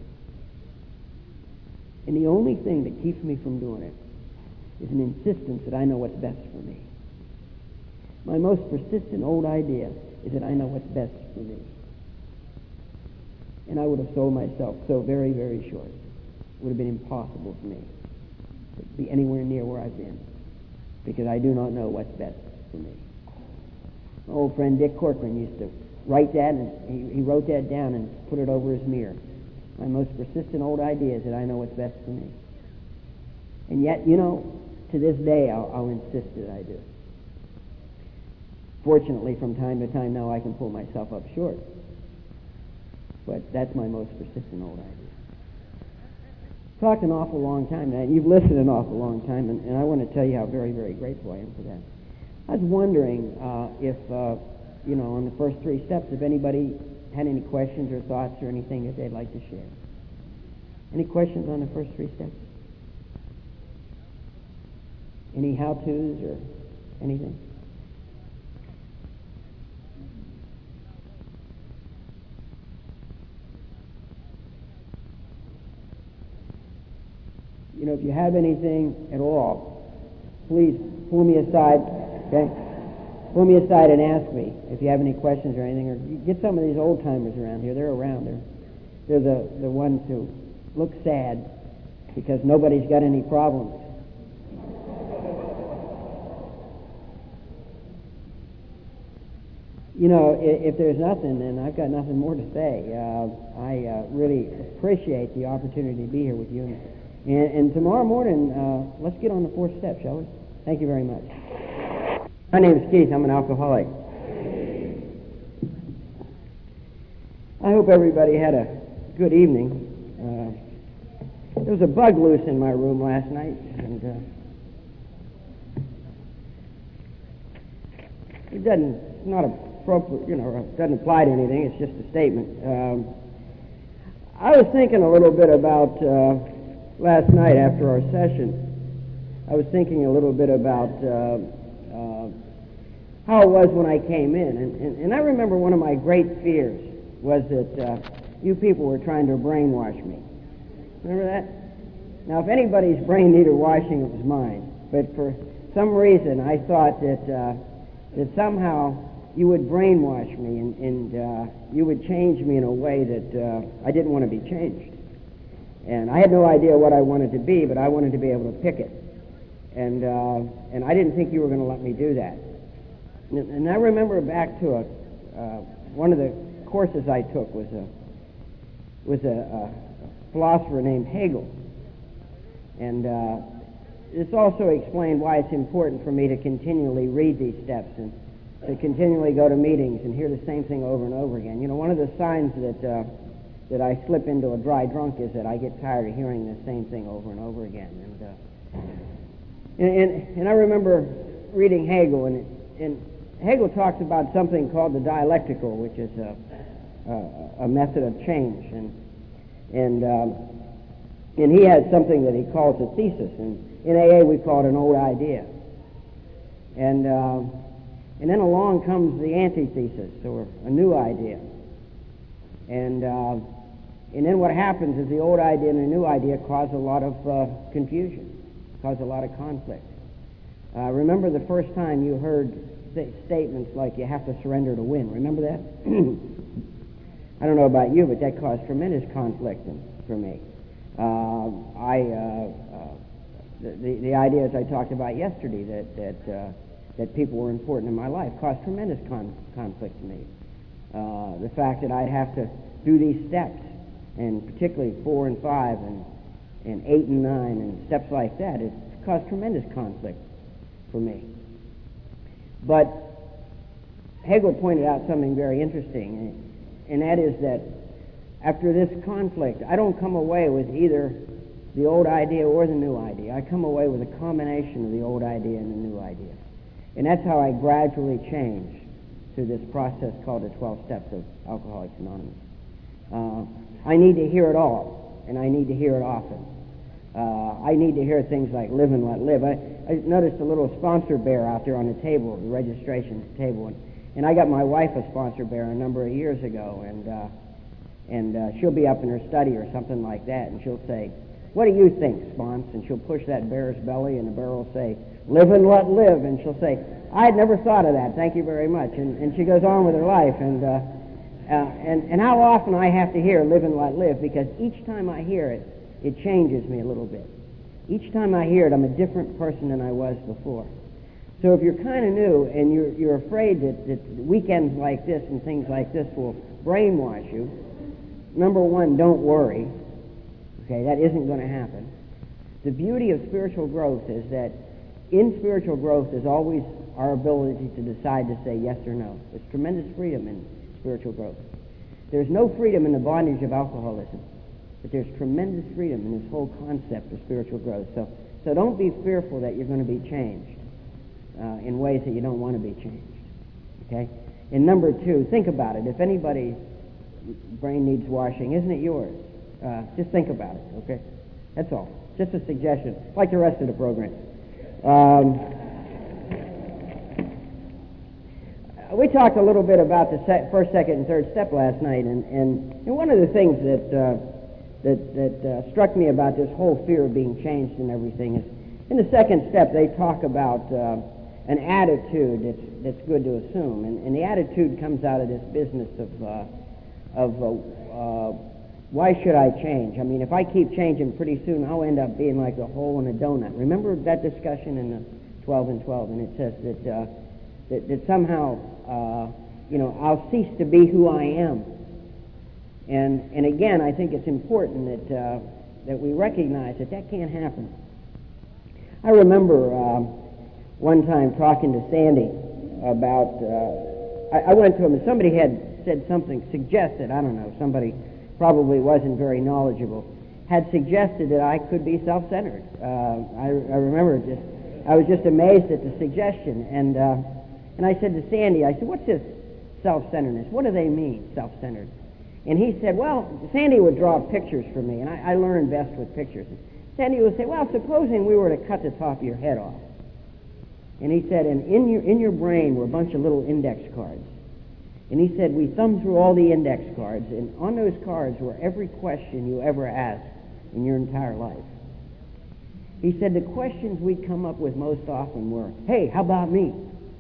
[SPEAKER 1] And the only thing that keeps me from doing it is an insistence that I know what's best for me. My most persistent old idea is that I know what's best for me. And I would have sold myself so very, very short. It would have been impossible for me to be anywhere near where I've been, because I do not know what's best for me. My old friend Dick Corcoran used to write that, and he wrote that down and put it over his mirror. My most persistent old idea is that I know what's best for me. And yet, you know, to this day, I'll insist that I do. Fortunately, from time to time now I can pull myself up short. But that's my most persistent old idea. Talked an awful long time, and you've listened an awful long time, and I want to tell you how very, very grateful I am for that. I was wondering if, you know, on the first 3 steps, if anybody had any questions or thoughts or anything that they'd like to share. Any questions on the first 3 steps? Any how-tos or anything? You know, if you have anything at all, please pull me aside, okay? Pull me aside and ask me if you have any questions or anything, or get some of these old-timers around here. They're around. They're the ones who look sad because nobody's got any problems. You know, if there's nothing, then I've got nothing more to say. I really appreciate the opportunity to be here with you. And tomorrow morning, let's get on the 4th step, shall we? Thank you very much. My name is Keith. I'm an alcoholic. I hope everybody had a good evening. There was a bug loose in my room last night, and it's not appropriate, you know, it doesn't apply to anything. It's just a statement. I was thinking a little bit about last night after our session. I was thinking a little bit about how it was when I came in. And I remember one of my great fears was that you people were trying to brainwash me. Remember that? Now, if anybody's brain needed washing, it was mine. But for some reason, I thought that somehow you would brainwash me and you would change me in a way that I didn't want to be changed. And I had no idea what I wanted to be, but I wanted to be able to pick it. And I didn't think you were going to let me do that. And I remember back to one of the courses I took was a philosopher named Hegel. And this also explained why it's important for me to continually read these steps and to continually go to meetings and hear the same thing over and over again. You know, one of the signs that I slip into a dry drunk is that I get tired of hearing the same thing over and over again. And I remember reading Hegel, and Hegel talks about something called the dialectical, which is a method of change, and he has something that he calls a thesis, and in AA we call it an old idea, and then along comes the antithesis, or a new idea, and then what happens is the old idea and the new idea cause a lot of confusion, cause a lot of conflict. Remember the first time you heard statements like you have to surrender to win. Remember that? I don't know about you, but that caused tremendous conflict for me. The ideas I talked about yesterday that people were important in my life caused tremendous conflict to me. The fact that I'd have to do these steps, and particularly 4 and 5 and 8 and 9 and steps like that, it caused tremendous conflict for me. But Hegel pointed out something very interesting, and that is that after this conflict, I don't come away with either the old idea or the new idea. I come away with a combination of the old idea and the new idea. And that's how I gradually change through this process called the 12 Steps of Alcoholics Anonymous. I need to hear it all, and I need to hear it often. I need to hear things like live and let live. I noticed a little sponsor bear out there on the table, the registration table, and I got my wife a sponsor bear a number of years ago, and she'll be up in her study or something like that, and she'll say, "What do you think, Spons?" And she'll push that bear's belly, and the bear will say, "Live and let live," and she'll say, "I'd never thought of that, thank you very much," and she goes on with her life, and how often I have to hear live and let live, because each time I hear it, it changes me a little bit. Each time I hear it, I'm a different person than I was before. So if you're kind of new and you're afraid that weekends like this and things like this will brainwash you, number one, don't worry. Okay, that isn't going to happen. The beauty of spiritual growth is that in spiritual growth is always our ability to decide to say yes or no. There's tremendous freedom in spiritual growth. There's no freedom in the bondage of alcoholism, but there's tremendous freedom in this whole concept of spiritual growth. So don't be fearful that you're going to be changed in ways that you don't want to be changed. Okay? And number two, think about it. If anybody's brain needs washing, isn't it yours? Just think about it, okay? That's all. Just a suggestion, like the rest of the program. We talked a little bit about the first, second, and third step last night, and one of the things that struck me about this whole fear of being changed and everything is, in the second step, they talk about an attitude that's good to assume, and the attitude comes out of this business of why should I change? I mean, if I keep changing, pretty soon I'll end up being like a hole in a donut. Remember that discussion in the 12 and 12, and it says that somehow, I'll cease to be who I am. And again, I think it's important that we recognize that can't happen. I remember one time talking to Sandy about, I went to him and somebody had said something, suggested, I don't know, somebody probably wasn't very knowledgeable, had suggested that I could be self-centered. I remember I was just amazed at the suggestion, and I said to Sandy, I said, what's this self-centeredness? What do they mean, self-centered? And he said, well, Sandy would draw pictures for me, and I learned best with pictures. Sandy would say, well, supposing we were to cut the top of your head off. And he said, and in your brain were a bunch of little index cards. And he said, we thumbed through all the index cards, and on those cards were every question you ever asked in your entire life. He said the questions we'd come up with most often were, hey, how about me?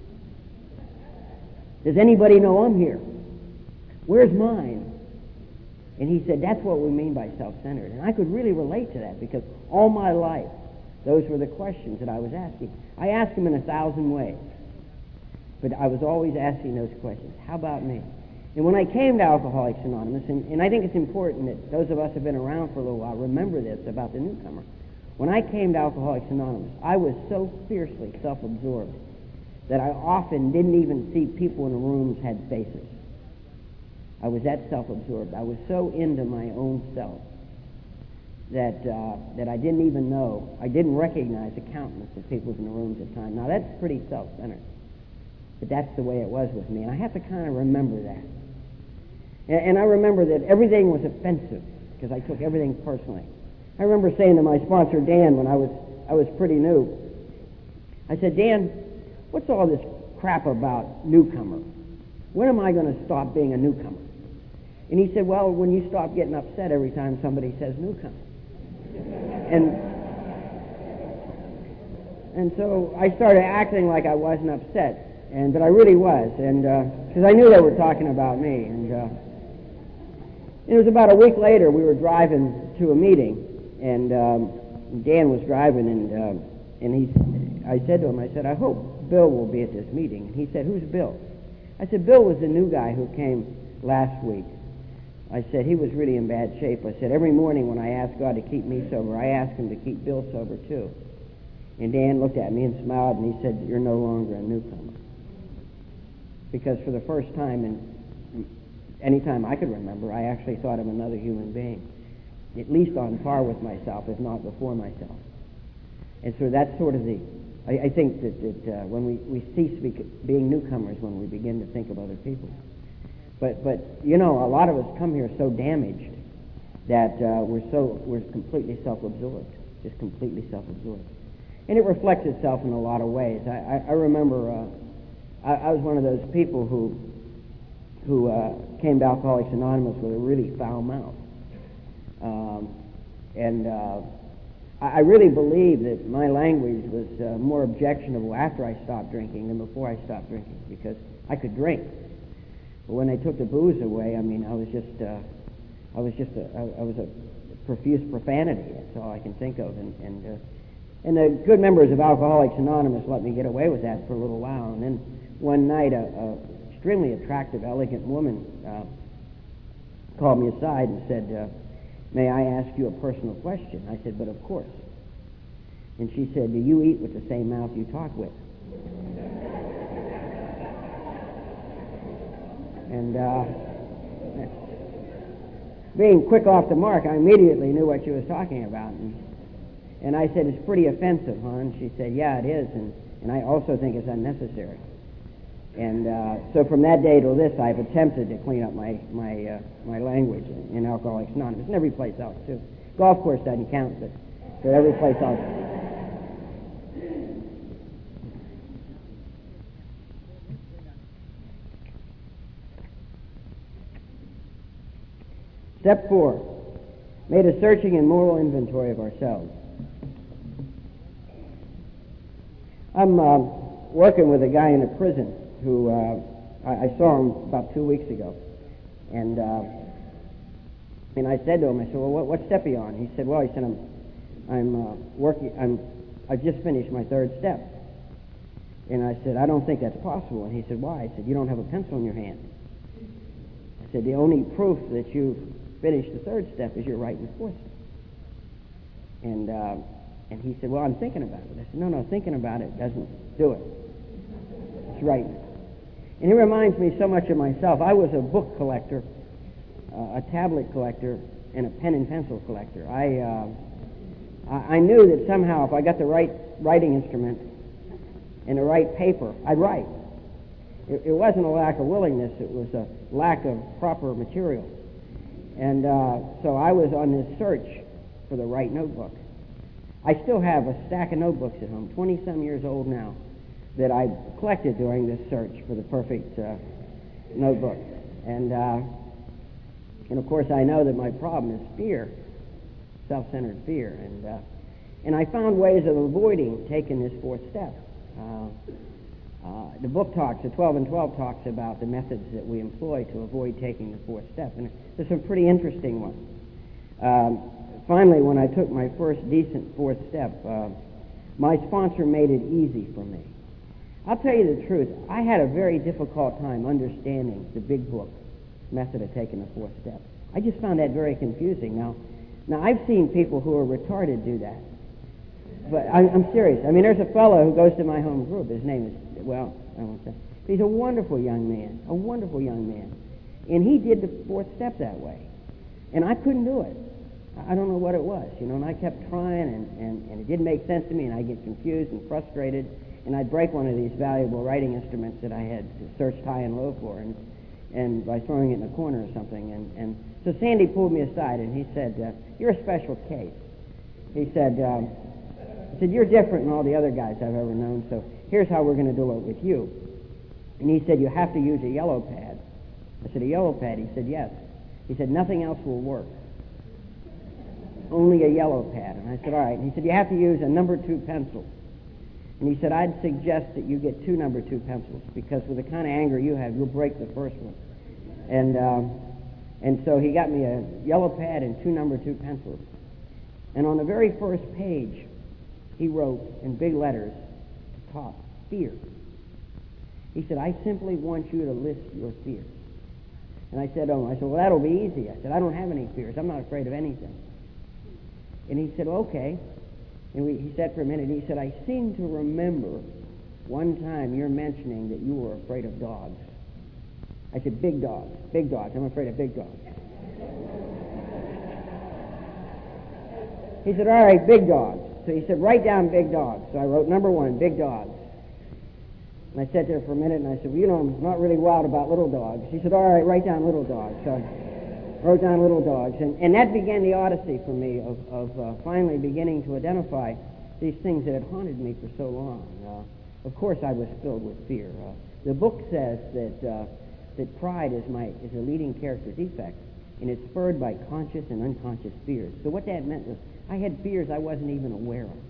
[SPEAKER 1] Does anybody know I'm here? Where's mine? And he said, that's what we mean by self-centered. And I could really relate to that, because all my life, those were the questions that I was asking. I asked them in 1,000 ways. But I was always asking those questions. How about me? And when I came to Alcoholics Anonymous, and I think it's important that those of us who have been around for a little while remember this about the newcomer. When I came to Alcoholics Anonymous, I was so fiercely self-absorbed that I often didn't even see people in the rooms had faces. I was that self-absorbed. I was so into my own self that I didn't even know, I didn't recognize the countenance of people in the rooms at times. Now that's pretty self-centered. But that's the way it was with me, and I have to kind of remember that. And I remember that everything was offensive because I took everything personally. I remember saying to my sponsor, Dan, when I was pretty new, I said, Dan, what's all this crap about newcomer? When am I going to stop being a newcomer? And he said, well, when you stop getting upset every time somebody says newcomer. And so I started acting like I wasn't upset, but I really was, and because I knew they were talking about me. And it was about a week later, we were driving to a meeting, and Dan was driving, and I said to him, I said, I hope Bill will be at this meeting. And he said, who's Bill? I said, Bill was the new guy who came last week. I said, he was really in bad shape. I said, every morning when I ask God to keep me sober, I ask him to keep Bill sober too. And Dan looked at me and smiled, and he said, you're no longer a newcomer. Because for the first time in any time I could remember, I actually thought of another human being, at least on par with myself, if not before myself. And so that's sort of I think that when we cease being newcomers when we begin to think of other people. But you know, a lot of us come here so damaged that we're completely self-absorbed, just completely self-absorbed. And it reflects itself in a lot of ways. I remember I was one of those people who came to Alcoholics Anonymous with a really foul mouth. I really believe that my language was more objectionable after I stopped drinking than before I stopped drinking, because I could drink. But when they took the booze away, I mean, I was a profuse profanity. That's all I can think of. And the good members of Alcoholics Anonymous let me get away with that for a little while. And then one night, a extremely attractive, elegant woman called me aside and said, may I ask you a personal question? I said, but of course. And she said, do you eat with the same mouth you talk with? And being quick off the mark, I immediately knew what she was talking about. And I said, it's pretty offensive, huh? And she said, yeah, it is, and I also think it's unnecessary. And so from that day till this, I've attempted to clean up my language in Alcoholics Anonymous, and every place else, too. Golf course doesn't count, but every place else. Step 4, made a searching and moral inventory of ourselves. I'm working with a guy in a prison who I saw him about 2 weeks ago, and I said to him, I said, well, what step are you on? He said, well, I've just finished my 3rd step. And I said, I don't think that's possible. And he said, why? I said, you don't have a pencil in your hand. I said, the only proof that you've finished the 3rd step is you're writing the 4th step. And he said, well, I'm thinking about it. I said, no, thinking about it doesn't do it. It's writing. And he reminds me so much of myself. I was a book collector, a tablet collector, and a pen and pencil collector. I knew that somehow if I got the right writing instrument and the right paper, I'd write. It wasn't a lack of willingness. It was a lack of proper material. And so I was on this search for the right notebook. I still have a stack of notebooks at home, 20-some years old now, that I collected during this search for the perfect notebook. And of course, I know that my problem is fear, self-centered fear. And I found ways of avoiding taking this 4th step. The book talks, the 12 and 12 talks about the methods that we employ to avoid taking the 4th step. And there's some pretty interesting ones. Finally, when I took my first decent 4th step, my sponsor made it easy for me. I'll tell you the truth. I had a very difficult time understanding the big book method of taking the 4th step. I just found that very confusing. Now I've seen people who are retarded do that. But I'm serious. I mean, there's a fellow who goes to my home group. His name is, well, I won't say. He's a wonderful young man. And he did the 4th step that way. And I couldn't do it. I don't know what it was, and I kept trying, and it didn't make sense to me, and I get confused and frustrated. and I'd break one of these valuable writing instruments that I had searched high and low for, and by throwing it in a corner or something. And so Sandy pulled me aside, and he said, "You're a special case." He said, "You're different than all the other guys I've ever known, so here's how we're going to do it with you." And he said, "You have to use a yellow pad." I said, "A yellow pad?" He said, "Yes." He said, "Nothing else will work. Only a yellow pad." And I said, "All right." And he said, "You have to use a number 2 pencil." And he said, "I'd suggest that you get 2 number 2 pencils, because with the kind of anger you have, you'll break the first one." And so he got me a yellow pad and 2 number 2 pencils. And on the very first page, he wrote in big letters at the top, "Fear." He said, "I simply want you to list your fears." And I said, "Well, that'll be easy." I said, "I don't have any fears. I'm not afraid of anything." And he said, "Okay." And he sat for a minute, and he said, "I seem to remember one time you're mentioning that you were afraid of dogs." I said, "Big dogs, big dogs. I'm afraid of big dogs." He said, "All right, big dogs." So he said, "Write down big dogs." So I wrote number 1, big dogs. And I sat there for a minute, and I said, "Well, I'm not really wild about little dogs." He said, "All right, write down little dogs." So I wrote down little dogs. And that began the odyssey for me of finally beginning to identify these things that had haunted me for so long. Of course, I was filled with fear. The book says that pride is a leading character defect, and it's spurred by conscious and unconscious fears. So what that meant was I had fears I wasn't even aware of.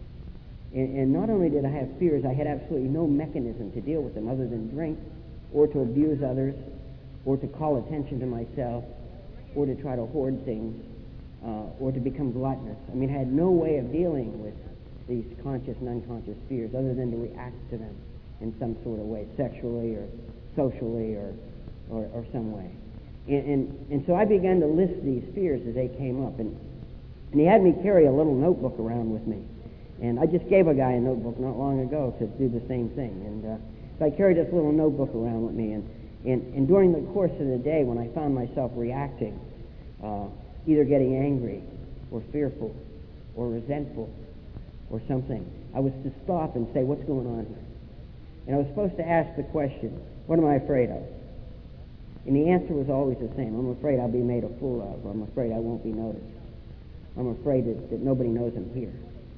[SPEAKER 1] And not only did I have fears, I had absolutely no mechanism to deal with them other than drink, or to abuse others, or to call attention to myself, or to try to hoard things, or to become gluttonous. I mean, I had no way of dealing with these conscious and unconscious fears other than to react to them in some sort of way, sexually or socially or some way. And so I began to list these fears as they came up. And he had me carry a little notebook around with me. And I just gave a guy a notebook not long ago to do the same thing. And so I carried this little notebook around with me. And during the course of the day, when I found myself reacting, either getting angry or fearful or resentful or something, I was to stop and say, "What's going on here?" And I was supposed to ask the question, "What am I afraid of?" And the answer was always the same. "I'm afraid I'll be made a fool of. I'm afraid I won't be noticed. I'm afraid that nobody knows I'm here."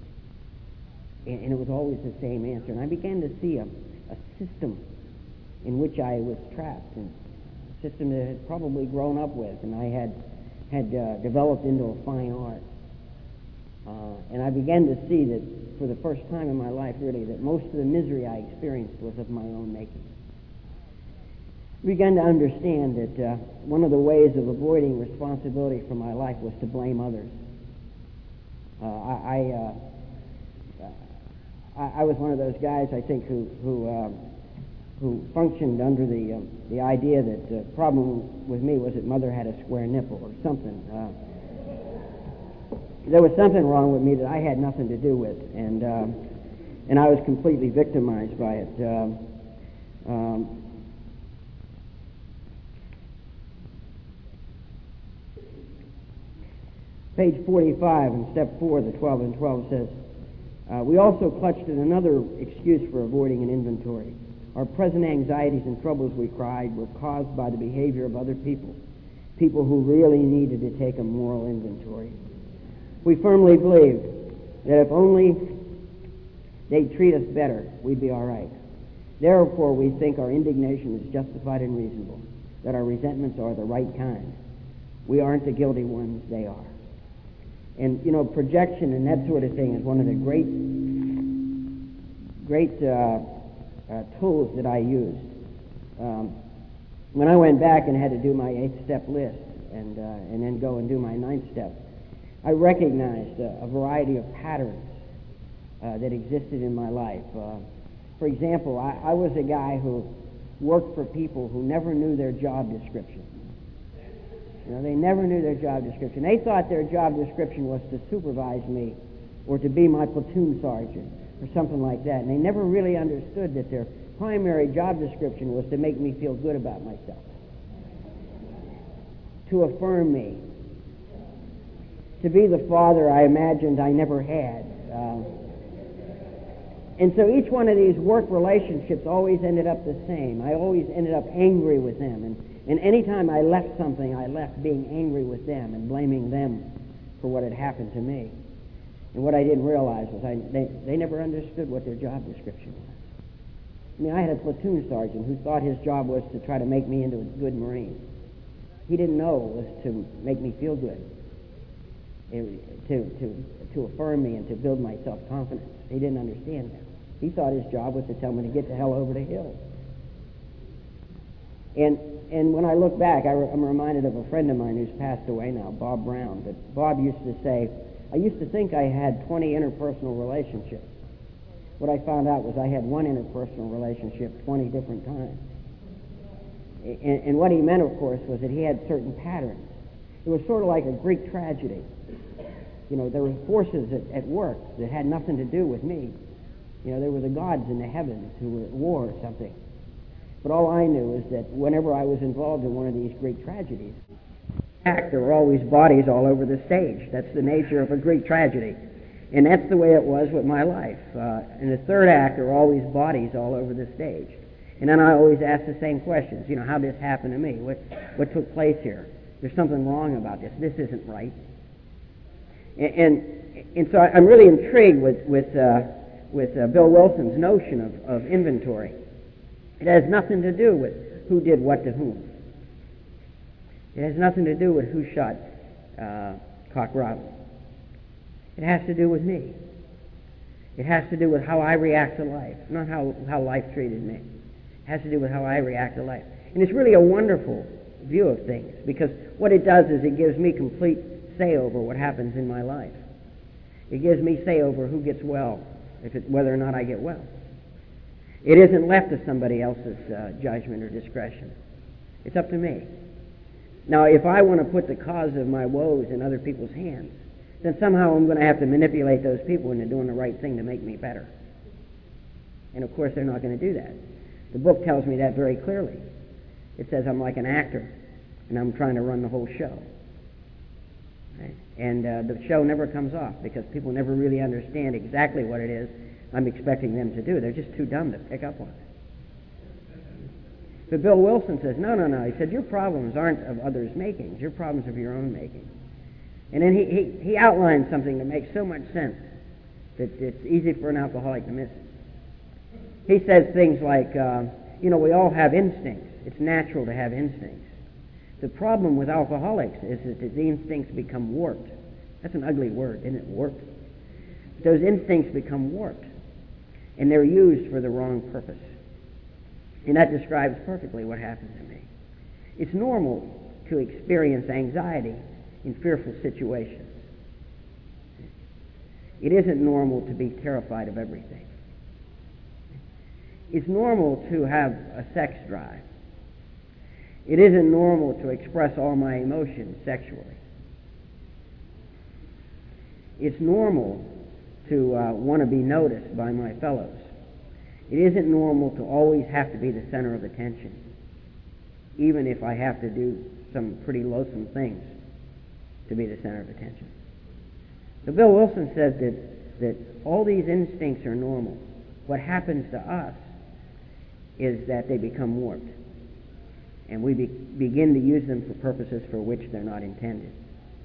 [SPEAKER 1] And it was always the same answer. And I began to see a system in which I was trapped, and a system that I had probably grown up with, and I had developed into a fine art. And I began to see that for the first time in my life, really, that most of the misery I experienced was of my own making. I began to understand that one of the ways of avoiding responsibility for my life was to blame others. I was one of those guys, I think, who functioned under the idea that the problem with me was that Mother had a square nipple or something. There was something wrong with me that I had nothing to do with, and I was completely victimized by it. Page 45 in step 4, the 12 and 12 says, "We also clutched at another excuse for avoiding an inventory. Our present anxieties and troubles, we cried, were caused by the behavior of other people who really needed to take a moral inventory. We firmly believed that if only they'd treat us better, we'd be all right. Therefore, we think our indignation is justified and reasonable, that our resentments are the right kind. We aren't the guilty ones, they are." And, projection and that sort of thing is one of the great tools that I used. When I went back and had to do my 8-step list and then go and do my 9th step, I recognized a variety of patterns that existed in my life. For example, I was a guy who worked for people who never knew their job description. They never knew their job description. They thought their job description was to supervise me or to be my platoon sergeant or something like that. And they never really understood that their primary job description was to make me feel good about myself, to affirm me, to be the father I imagined I never had. And so each one of these work relationships always ended up the same. I always ended up angry with them. And any time I left something, I left being angry with them and blaming them for what had happened to me. And what I didn't realize was they never understood what their job description was. I mean, I had a platoon sergeant who thought his job was to try to make me into a good Marine. He didn't know it was to make me feel good, to affirm me and to build my self-confidence. He didn't understand that. He thought his job was to tell me to get the hell over the hill. And when I look back, I'm reminded of a friend of mine who's passed away now, Bob Brown. But Bob used to say, I used to think I had 20 interpersonal relationships. What I found out was I had one interpersonal relationship 20 different times. And what he meant, of course, was that he had certain patterns. It was sort of like a Greek tragedy. You know, there were forces at work that had nothing to do with me. You know, there were the gods in the heavens who were at war or something. But all I knew is that whenever I was involved in one of these Greek tragedies, there were always bodies all over the stage. That's the nature of a Greek tragedy. And that's the way it was with my life. In the third act, there were always bodies all over the stage. And then I always asked the same questions. You know, how did this happen to me? What took place here? There's something wrong about this. This isn't right. And so I'm really intrigued with Bill Wilson's notion of inventory. It has nothing to do with who did what to whom. It has nothing to do with who shot Cock Robin. It has to do with me. It has to do with how I react to life, not how life treated me. It has to do with how I react to life. And it's really a wonderful view of things, because what it does is it gives me complete say over what happens in my life. It gives me say over who gets well, whether or not I get well. It isn't left to somebody else's judgment or discretion. It's up to me. Now, if I want to put the cause of my woes in other people's hands, then somehow I'm going to have to manipulate those people into doing the right thing to make me better. And of course, they're not going to do that. The book tells me that very clearly. It says I'm like an actor, and I'm trying to run the whole show. Right? And the show never comes off because people never really understand exactly what it is I'm expecting them to do. They're just too dumb to pick up on it. But Bill Wilson says, no. He said, your problems aren't of others' makings. Your problems are of your own making. And then he outlined something that makes so much sense that it's easy for an alcoholic to miss it. He says things like, we all have instincts. It's natural to have instincts. The problem with alcoholics is that the instincts become warped. That's an ugly word, isn't it? Warped. Those instincts become warped, and they're used for the wrong purpose. And that describes perfectly what happened to me. It's normal to experience anxiety in fearful situations. It isn't normal to be terrified of everything. It's normal to have a sex drive. It isn't normal to express all my emotions sexually. It's normal to want to be noticed by my fellows. It isn't normal to always have to be the center of attention, even if I have to do some pretty loathsome things to be the center of attention. So Bill Wilson says that all these instincts are normal. What happens to us is that they become warped, and we begin to use them for purposes for which they're not intended.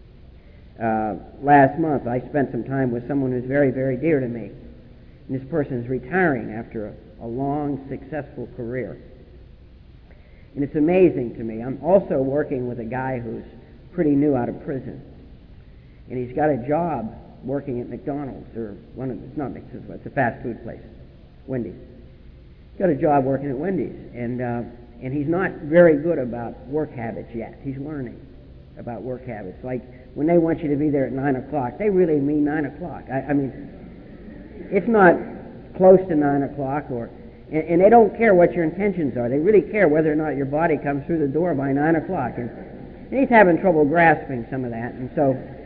[SPEAKER 1] Last month, I spent some time with someone who's very, very dear to me. And this person is retiring after a long, successful career. And it's amazing to me. I'm also working with a guy who's pretty new out of prison. And he's got a job working at McDonald's, it's a fast food place, Wendy's. He's got a job working at Wendy's. And he's not very good about work habits yet. He's learning about work habits. Like when they want you to be there at 9 o'clock, they really mean 9 o'clock. I mean, it's not close to 9 o'clock, and they don't care what your intentions are. They really care whether or not your body comes through the door by 9 o'clock. And he's having trouble grasping some of that. And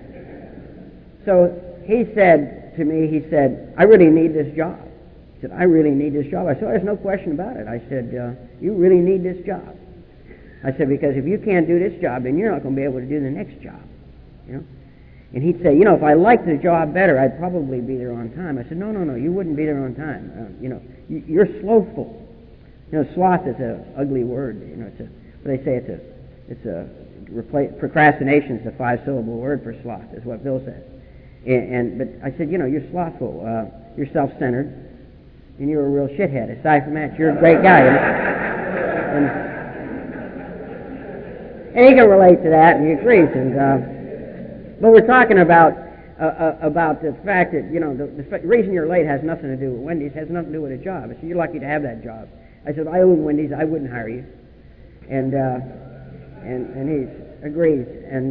[SPEAKER 1] so he said to me, I really need this job. He said, I really need this job. I said, there's no question about it. I said, you really need this job. I said, because if you can't do this job, then you're not going to be able to do the next job. You know? And he'd say, if I liked the job better, I'd probably be there on time. I said, no, you wouldn't be there on time. You're slothful. Sloth is an ugly word. They say procrastination is a 5-syllable word for sloth, is what Bill says. But I said, you're slothful. You're self-centered, and you're a real shithead. Aside from that, you're a great guy. And he can relate to that, and he agrees. But we're talking about the fact that, the reason you're late has nothing to do with Wendy's, has nothing to do with a job. I said, you're lucky to have that job. I said, if I owned Wendy's, I wouldn't hire you. And he agrees.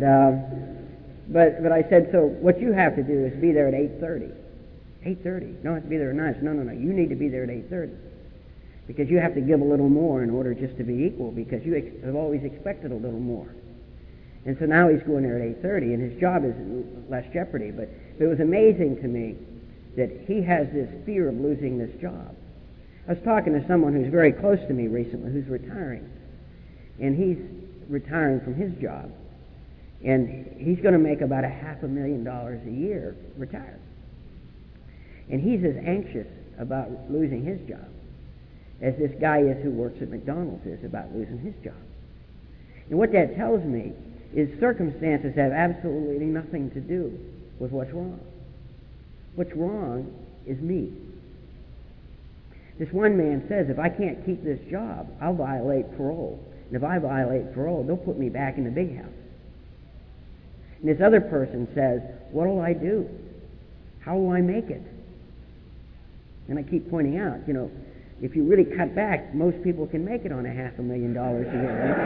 [SPEAKER 1] But I said, so what you have to do is be there at 8:30. 8:30? No, I have to be there at 9. I said, no, you need to be there at 8:30. Because you have to give a little more in order just to be equal, because you have always expected a little more. And so now he's going there at 8:30, and his job is in less jeopardy. But it was amazing to me that he has this fear of losing this job. I was talking to someone who's very close to me recently, who's retiring. And he's retiring from his job. And he's going to make about $500,000 a year retired. And he's as anxious about losing his job as this guy is who works at McDonald's is about losing his job. And what that tells me is circumstances have absolutely nothing to do with what's wrong. What's wrong is me. This one man says, if I can't keep this job, I'll violate parole. And if I violate parole, they'll put me back in the big house. And this other person says, what'll I do? How will I make it? And I keep pointing out, if you really cut back, most people can make it on $500,000 a year, right?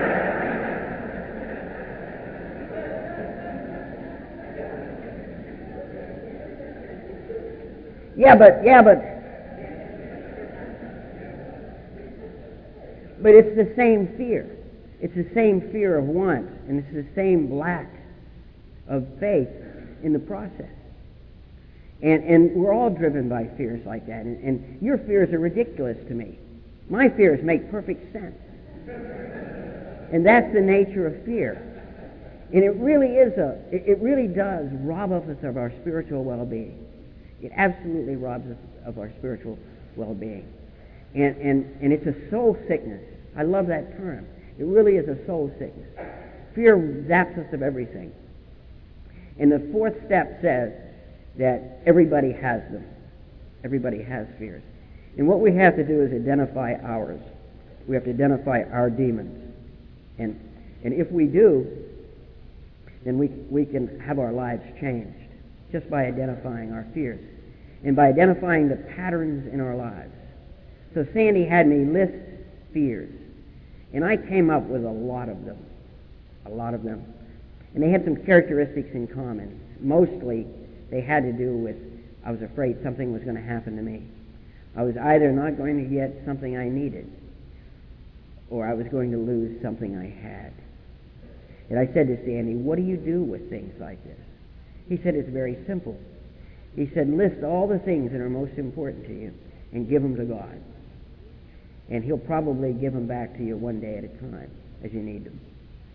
[SPEAKER 1] But it's the same fear. It's the same fear of want, and it's the same lack of faith in the process. And we're all driven by fears like that. And your fears are ridiculous to me. My fears make perfect sense. And that's the nature of fear. And it really does rob us of our spiritual well-being. It absolutely robs us of our spiritual well-being. And it's a soul sickness. I love that term. It really is a soul sickness. Fear zaps us of everything. And the fourth step says that everybody has them. Everybody has fears. And what we have to do is identify ours. We have to identify our demons. And if we do, then we can have our lives changed just by identifying our fears and by identifying the patterns in our lives. So Sandy had me list fears, and I came up with a lot of them. And they had some characteristics in common. Mostly, they had to do with, I was afraid something was going to happen to me. I was either not going to get something I needed, or I was going to lose something I had. And I said to Sandy, what do you do with things like this? He said, it's very simple. He said, list all the things that are most important to you and give them to God. And He'll probably give them back to you one day at a time as you need them.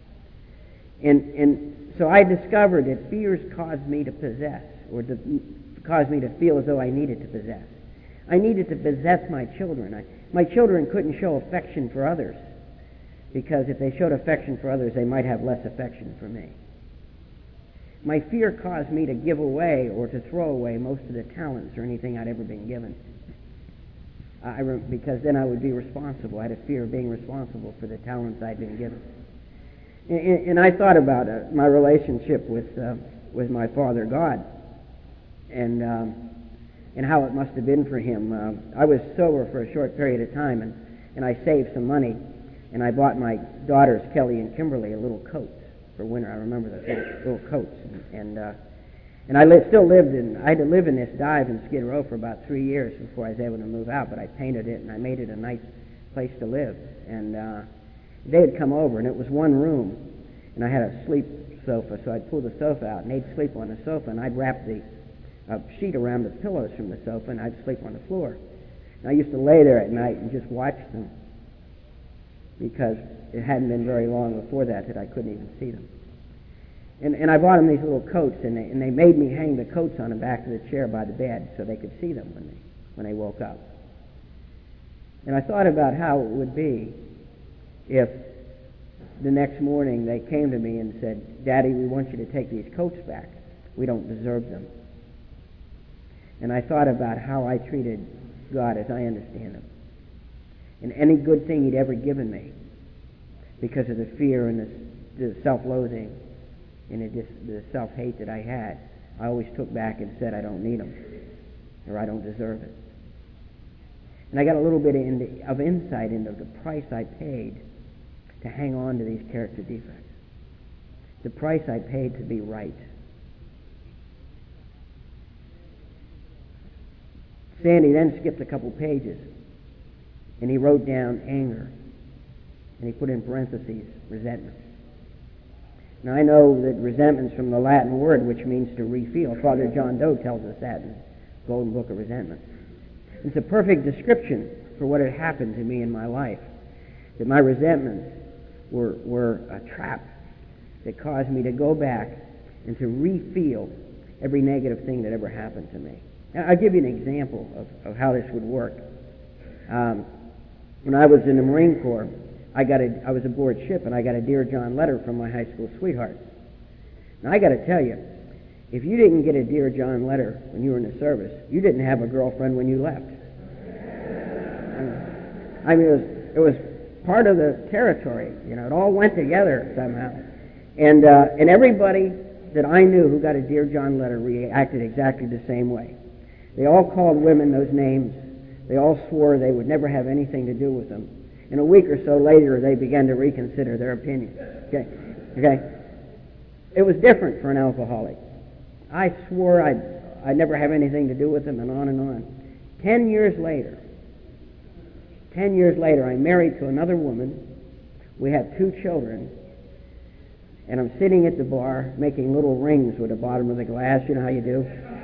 [SPEAKER 1] And so I discovered that fears caused me to possess, or caused me to feel as though I needed to possess. I needed to possess my children. My children couldn't show affection for others, because if they showed affection for others, they might have less affection for me. My fear caused me to give away or to throw away most of the talents or anything I'd ever been given. Because then I would be responsible. I had a fear of being responsible for the talents I'd been given. And I thought about my relationship with my Father God, and how it must have been for Him. I was sober for a short period of time, and I saved some money, and I bought my daughters, Kelly and Kimberly, a little coats for winter. I remember those little coats, and I still lived I had to live in this dive in Skid Row for about 3 years before I was able to move out, but I painted it and I made it a nice place to live. And they had come over, and it was one room, and I had a sleep sofa, so I'd pull the sofa out, and they'd sleep on the sofa, and I'd wrap the sheet around the pillows from the sofa, and I'd sleep on the floor. And I used to lay there at night and just watch them, because it hadn't been very long before that I couldn't even see them. And I bought them these little coats, and they made me hang the coats on the back of the chair by the bed so they could see them when they woke up. And I thought about how it would be if the next morning they came to me and said, "Daddy, we want you to take these coats back. We don't deserve them." And I thought about how I treated God as I understand him. And any good thing he'd ever given me, because of the fear and the self-loathing and the self-hate that I had, I always took back and said, "I don't need them," or "I don't deserve it." And I got a little bit of insight into the price I paid to hang on to these character defects. The price I paid to be right. Sandy then skipped a couple pages, and he wrote down anger, and he put in parentheses resentment. Now I know that resentment's from the Latin word which means to refeel. Father John Doe tells us that in the Golden Book of Resentment. It's a perfect description for what had happened to me in my life, that my resentments were a trap that caused me to go back and to refeel every negative thing that ever happened to me. Now, I'll give you an example of how this would work. When I was in the Marine Corps, I was aboard ship, and I got a Dear John letter from my high school sweetheart. Now, I got to tell you, if you didn't get a Dear John letter when you were in the service, you didn't have a girlfriend when you left. I mean, it was part of the territory. You know, it all went together somehow. And everybody that I knew who got a Dear John letter reacted exactly the same way. They all called women those names. They all swore they would never have anything to do with them. And a week or so later, they began to reconsider their opinion. Okay. It was different for an alcoholic. I swore I'd never have anything to do with them, and on and on. 10 years later, I'm married to another woman. We have 2 children. And I'm sitting at the bar making little rings with the bottom of the glass. You know how you do?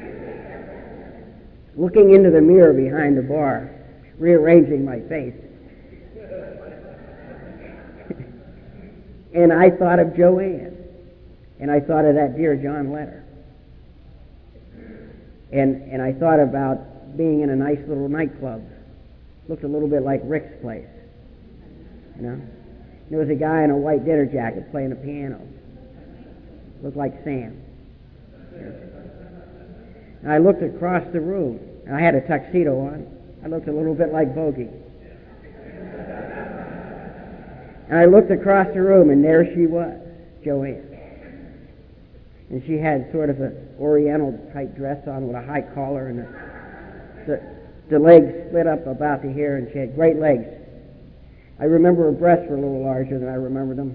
[SPEAKER 1] Looking into the mirror behind the bar, rearranging my face. And I thought of Joanne. And I thought of that Dear John letter. And I thought about being in a nice little nightclub. Looked a little bit like Rick's place. You know? There was a guy in a white dinner jacket playing the piano. Looked like Sam. And I looked across the room, and I had a tuxedo on. I looked a little bit like Bogey. And I looked across the room, and there she was, Joanne. And she had sort of an oriental type dress on with a high collar, and the legs split up about to here, and she had great legs. I remember her breasts were a little larger than I remember them.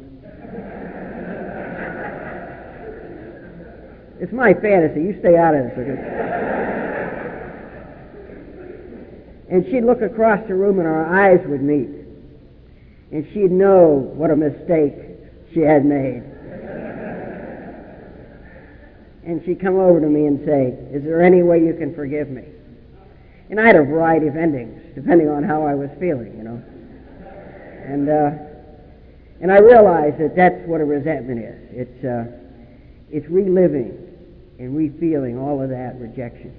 [SPEAKER 1] It's my fantasy. You stay out of this. Okay? And she'd look across the room, and our eyes would meet. And she'd know what a mistake she had made. And she'd come over to me and say, "Is there any way you can forgive me?" And I had a variety of endings, depending on how I was feeling, you know. And I realized that that's what a resentment is. It's reliving and refeeling all of that rejection.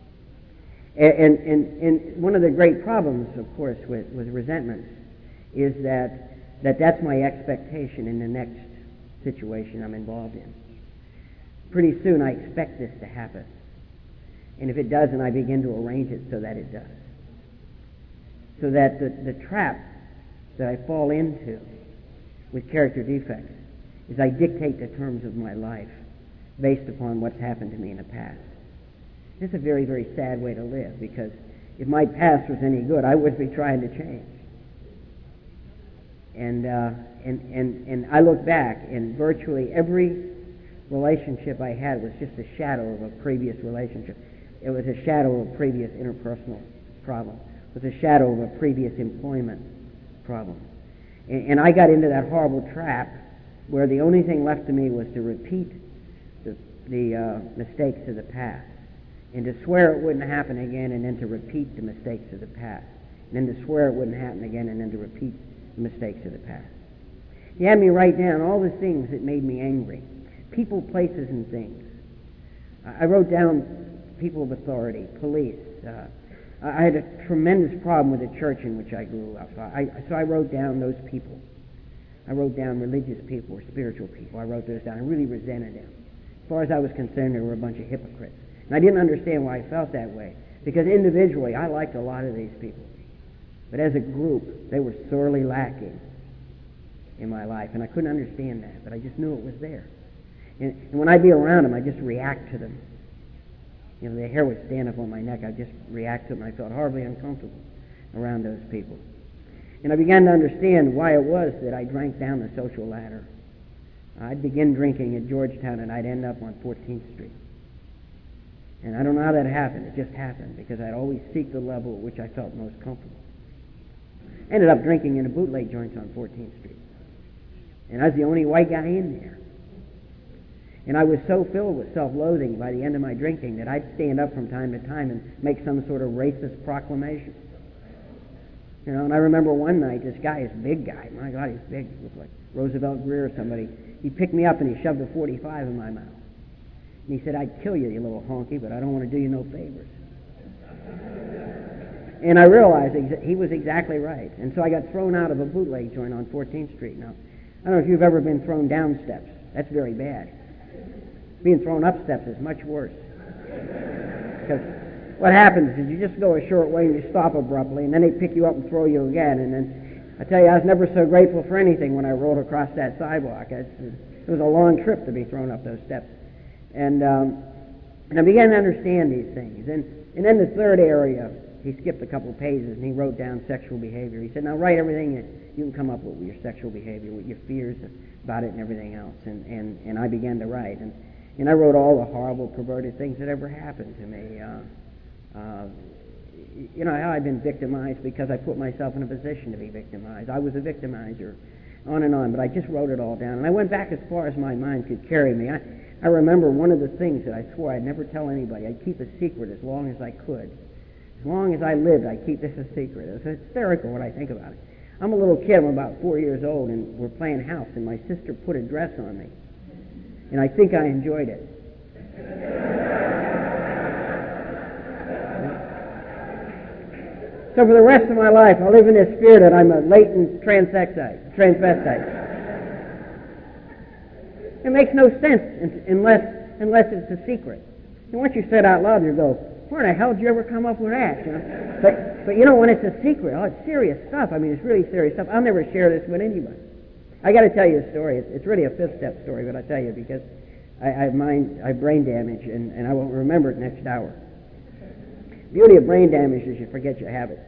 [SPEAKER 1] And one of the great problems, of course, with resentment is that's my expectation in the next situation I'm involved in. Pretty soon I expect this to happen. And if it doesn't, I begin to arrange it so that it does. So that the trap that I fall into with character defects is I dictate the terms of my life based upon what's happened to me in the past. It's a very, very sad way to live, because if my past was any good, I wouldn't be trying to change. And I look back, and virtually every relationship I had was just a shadow of a previous relationship. It was a shadow of a previous interpersonal problem. It was a shadow of a previous employment problem. And I got into that horrible trap where the only thing left to me was to repeat the mistakes of the past, and to swear it wouldn't happen again, and then to repeat the mistakes of the past, and then to swear it wouldn't happen again, and then to repeat the mistakes of the past. He had me write down all the things that made me angry, people, places, and things. I wrote down people of authority, police. I had a tremendous problem with the church in which I grew up. So I wrote down those people. I wrote down religious people or spiritual people. I wrote those down. I really resented them. As far as I was concerned, they were a bunch of hypocrites. And I didn't understand why I felt that way. Because individually, I liked a lot of these people. But as a group, they were sorely lacking in my life. And I couldn't understand that, but I just knew it was there. And when I'd be around them, I'd just react to them. You know, the hair would stand up on my neck. I'd just react to them. I felt horribly uncomfortable around those people. And I began to understand why it was that I drank down the social ladder. I'd begin drinking at Georgetown, and I'd end up on 14th Street. And I don't know how that happened. It just happened because I'd always seek the level at which I felt most comfortable. Ended up drinking in a bootleg joint on 14th Street. And I was the only white guy in there. And I was so filled with self-loathing by the end of my drinking that I'd stand up from time to time and make some sort of racist proclamation. You know, and I remember one night, this guy, this big guy, my God, he's big, he looked like Roosevelt Greer or somebody. He picked me up and he shoved a .45 in my mouth. And he said, "I'd kill you, you little honky, but I don't want to do you no favors." And I realized he was exactly right. And so I got thrown out of a bootleg joint on 14th Street. Now, I don't know if you've ever been thrown down steps. That's very bad. Being thrown up steps is much worse. Because what happens is you just go a short way and you stop abruptly, and then they pick you up and throw you again. And then, I tell you, I was never so grateful for anything when I rolled across that sidewalk. It was a long trip to be thrown up those steps. And I began to understand these things. And then the third area, he skipped a couple of pages and he wrote down sexual behavior. He said, "Now write everything that you can come up with your sexual behavior, with your fears about it and everything else." And I began to write. And I wrote all the horrible, perverted things that ever happened to me. You know, how I've been victimized because I put myself in a position to be victimized. I was a victimizer, on and on. But I just wrote it all down. And I went back as far as my mind could carry me. I remember one of the things that I swore I'd never tell anybody. I'd keep a secret as long as I could. As long as I lived, I'd keep this a secret. It's hysterical when I think about it. I'm a little kid. I'm about 4 years old, and we're playing house, and my sister put a dress on me. And I think I enjoyed it. So for the rest of my life, I live in this fear that I'm a latent transvestite. It makes no sense unless it's a secret. And once you say it out loud, you go, "Where the hell did you ever come up with that?" You know? But you know, when it's a secret, it's serious stuff. I mean, it's really serious stuff. I'll never share this with anybody. I got to tell you a story. It's really a fifth step story, but I tell you because I have brain damage, and I won't remember it next hour. The beauty of brain damage is you forget your habits.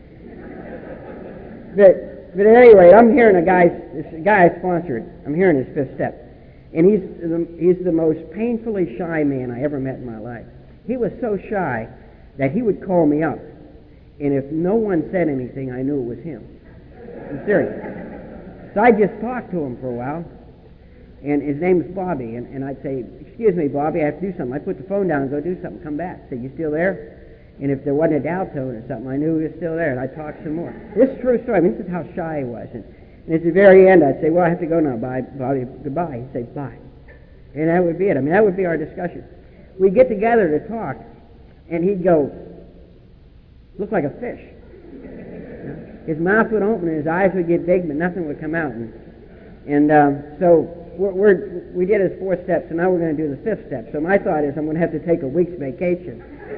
[SPEAKER 1] But at any rate, I'm hearing this guy I sponsored. I'm hearing his fifth step. And he's the most painfully shy man I ever met in my life. He was so shy that he would call me up, and if no one said anything, I knew it was him. I'm serious. So I just talked to him for a while, and his name's Bobby, and I'd say, "Excuse me, Bobby, I have to do something." I'd put the phone down and go do something, come back. Say, "You still there?" And if there wasn't a dial tone or something, I knew he was still there, and I'd talk some more. This is a true story. I mean, this is how shy he was. And at the very end, I'd say, "Well, I have to go now. Bye, Bobby. Goodbye." He'd say, "Bye." And that would be it. I mean, that would be our discussion. We'd get together to talk, and he'd go, "Look like a fish." His mouth would open and his eyes would get big, but nothing would come out. So we did his 4 steps, and now we're going to do the 5th step. So my thought is I'm going to have to take a week's vacation.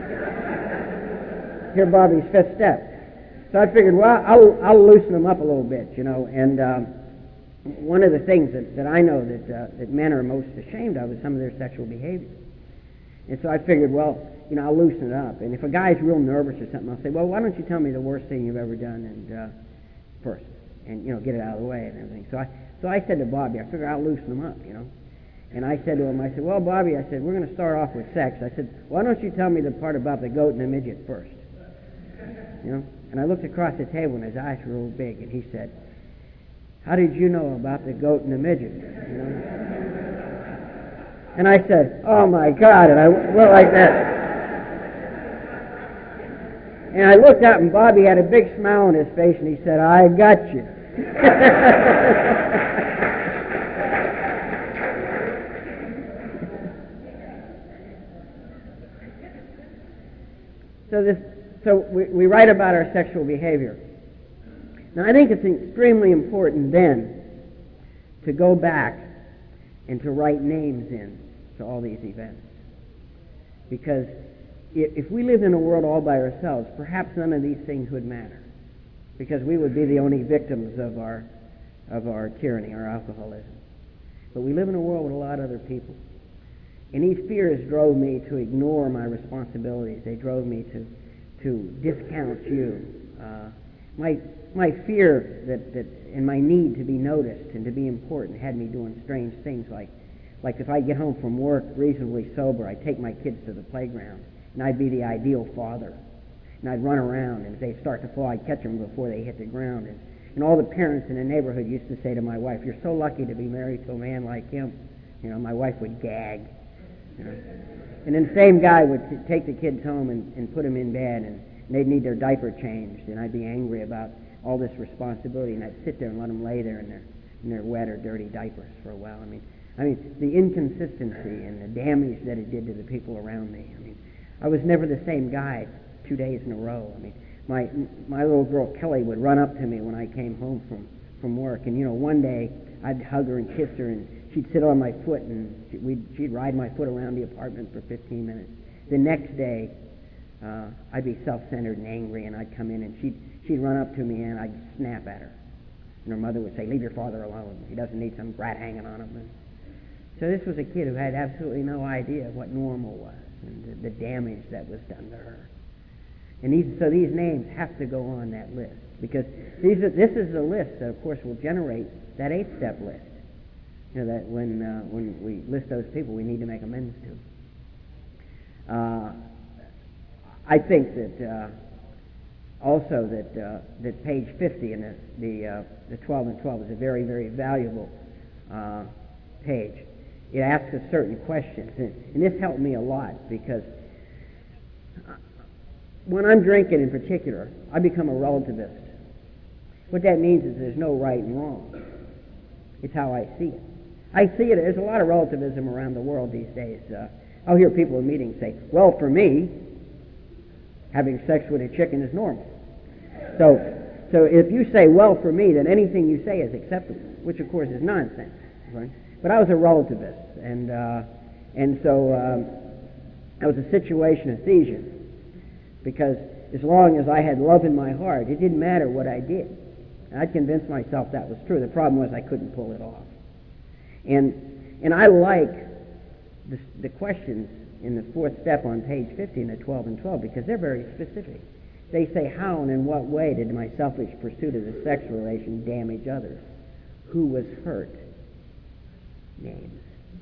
[SPEAKER 1] Hear Bobby's 5th step. So I figured, well, I'll loosen him up a little bit, you know. And one of the things that I know that men are most ashamed of is some of their sexual behavior. And so I figured, well, you know, I'll loosen it up. And if a guy's real nervous or something, I'll say, "Well, why don't you tell me the worst thing you've ever done and first, and you know, get it out of the way and everything." So I said to Bobby, I figure I'll loosen him up, you know. And I said to him, I said, "Well, Bobby," I said, "we're going to start off with sex." I said, "Why don't you tell me the part about the goat and the midget first?" You know. And I looked across the table, and his eyes were real big, and he said, "How did you know about the goat and the midget?" You know. And I said, "Oh my God!" And I went like that. And I looked up, and Bobby had a big smile on his face, and he said, "I got you." So we write about our sexual behavior. Now, I think it's extremely important then to go back and to write names in to all these events. Because if we lived in a world all by ourselves, perhaps none of these things would matter. Because we would be the only victims of our tyranny, our alcoholism. But we live in a world with a lot of other people. And these fears drove me to ignore my responsibilities. They drove me to discount you. My fear that and my need to be noticed and to be important had me doing strange things like if I get home from work reasonably sober, I'd take my kids to the playground, and I'd be the ideal father. And I'd run around, and if they start to fall, I'd catch them before they hit the ground. And all the parents in the neighborhood used to say to my wife, "You're so lucky to be married to a man like him." You know, my wife would gag. You know. And then the same guy would take the kids home and put them in bed, and they'd need their diaper changed, and I'd be angry about all this responsibility, and I'd sit there and let them lay there in their wet or dirty diapers for a while. I mean, the inconsistency and the damage that it did to the people around me. I mean, I was never the same guy 2 days in a row. I mean, my little girl Kelly would run up to me when I came home from work, and one day I'd hug her and kiss her, and she'd sit on my foot, and she'd ride my foot around the apartment for 15 minutes. The next day, I'd be self-centered and angry, and I'd come in, and she'd run up to me, and I'd snap at her. And her mother would say, "Leave your father alone. He doesn't need some brat hanging on him." And so this was a kid who had absolutely no idea what normal was and the damage that was done to her. And these names have to go on that list, because this is the list that, of course, will generate that 8-step list. That when we list those people, we need to make amends to. I think that also that page 50 in the 12 and 12 is a very, very valuable page. It asks us certain questions, and this helped me a lot, because when I'm drinking in particular, I become a relativist. What that means is there's no right and wrong. It's how I see it. I see it. There's a lot of relativism around the world these days. I'll hear people in meetings say, "Well, for me, having sex with a chicken is normal." So if you say, "Well, for me," then anything you say is acceptable, which of course is nonsense. Right? But I was a relativist, and so I was a situation Ephesian, because as long as I had love in my heart, it didn't matter what I did. I'd convinced myself that was true. The problem was I couldn't pull it off. And I like the questions in the 4th step on page 50 in the 12 and 12, because they're very specific. They say, how and in what way did my selfish pursuit of the sex relation damage others? Who was hurt? Names.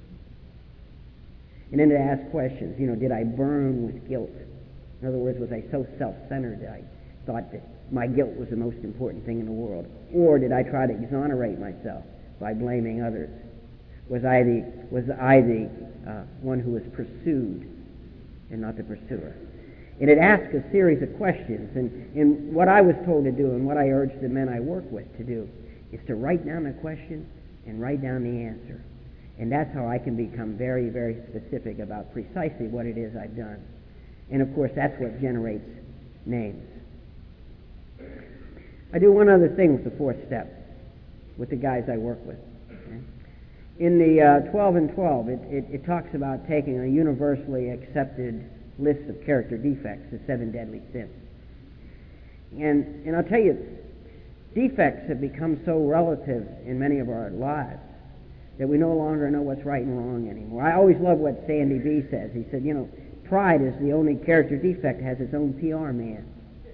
[SPEAKER 1] And then to ask questions, did I burn with guilt? In other words, was I so self-centered that I thought that my guilt was the most important thing in the world? Or did I try to exonerate myself by blaming others? Was I the one who was pursued and not the pursuer? And it asks a series of questions. And what I was told to do, and what I urge the men I work with to do, is to write down the question and write down the answer. And that's how I can become very, very specific about precisely what it is I've done. And of course, that's what generates names. I do one other thing with the 4th step, with the guys I work with. Okay? In the 12 and 12, it talks about taking a universally accepted list of character defects, the 7 deadly sins. And I'll tell you, defects have become so relative in many of our lives that we no longer know what's right and wrong anymore. I always love what Sandy B says. He said, pride is the only character defect that has its own PR man.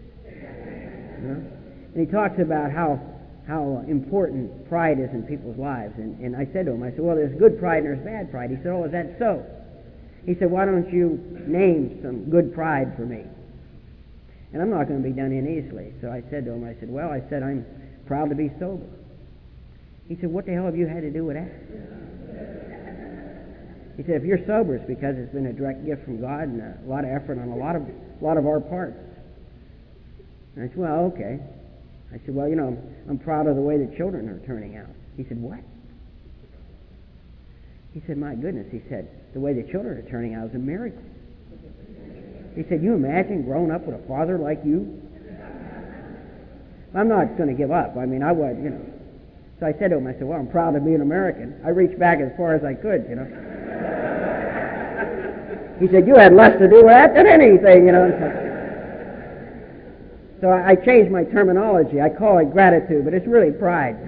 [SPEAKER 1] And he talks about how important pride is in people's lives. And I said to him, well, there's good pride and there's bad pride. He said, oh, is that so? He said, why don't you name some good pride for me? And I'm not going to be done in easily. So I said to him, I'm proud to be sober. He said, what the hell have you had to do with that? He said, if you're sober, it's because it's been a direct gift from God and a lot of effort on a lot of our parts. And I said, well, okay. I said, well, I'm proud of the way the children are turning out. He said, what? He said, my goodness. He said, the way the children are turning out is a miracle. He said, you imagine growing up with a father like you? I'm not going to give up. I mean, I was, you know. So I said to him, I said, well, I'm proud to be an American. I reached back as far as I could, you know. He said, you had less to do with that than anything, you know. So I changed my terminology. I call it gratitude, but it's really pride.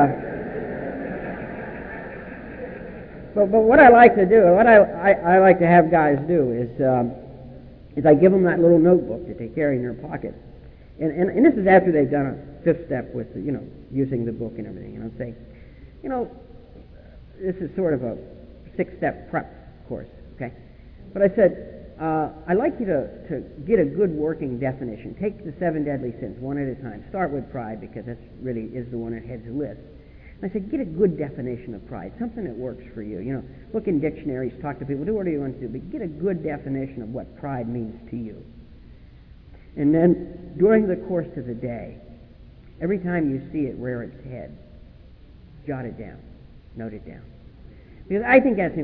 [SPEAKER 1] But what I like to do, what I like to have guys do is I give them that little notebook that they carry in their pocket. And this is after they've done a fifth step with, you know, using the book and everything. And I'll say, you know, this is sort of a 6-step prep course, okay? But I said, I'd like you to get a good working definition. Take the 7 deadly sins one at a time. Start with pride, because that really is the one that heads the list. And I said, get a good definition of pride, something that works for you. You know, look in dictionaries, talk to people, do whatever you want to do, but get a good definition of what pride means to you. And then, during the course of the day, every time you see it rear its head, jot it down, note it down. Because I think that's important.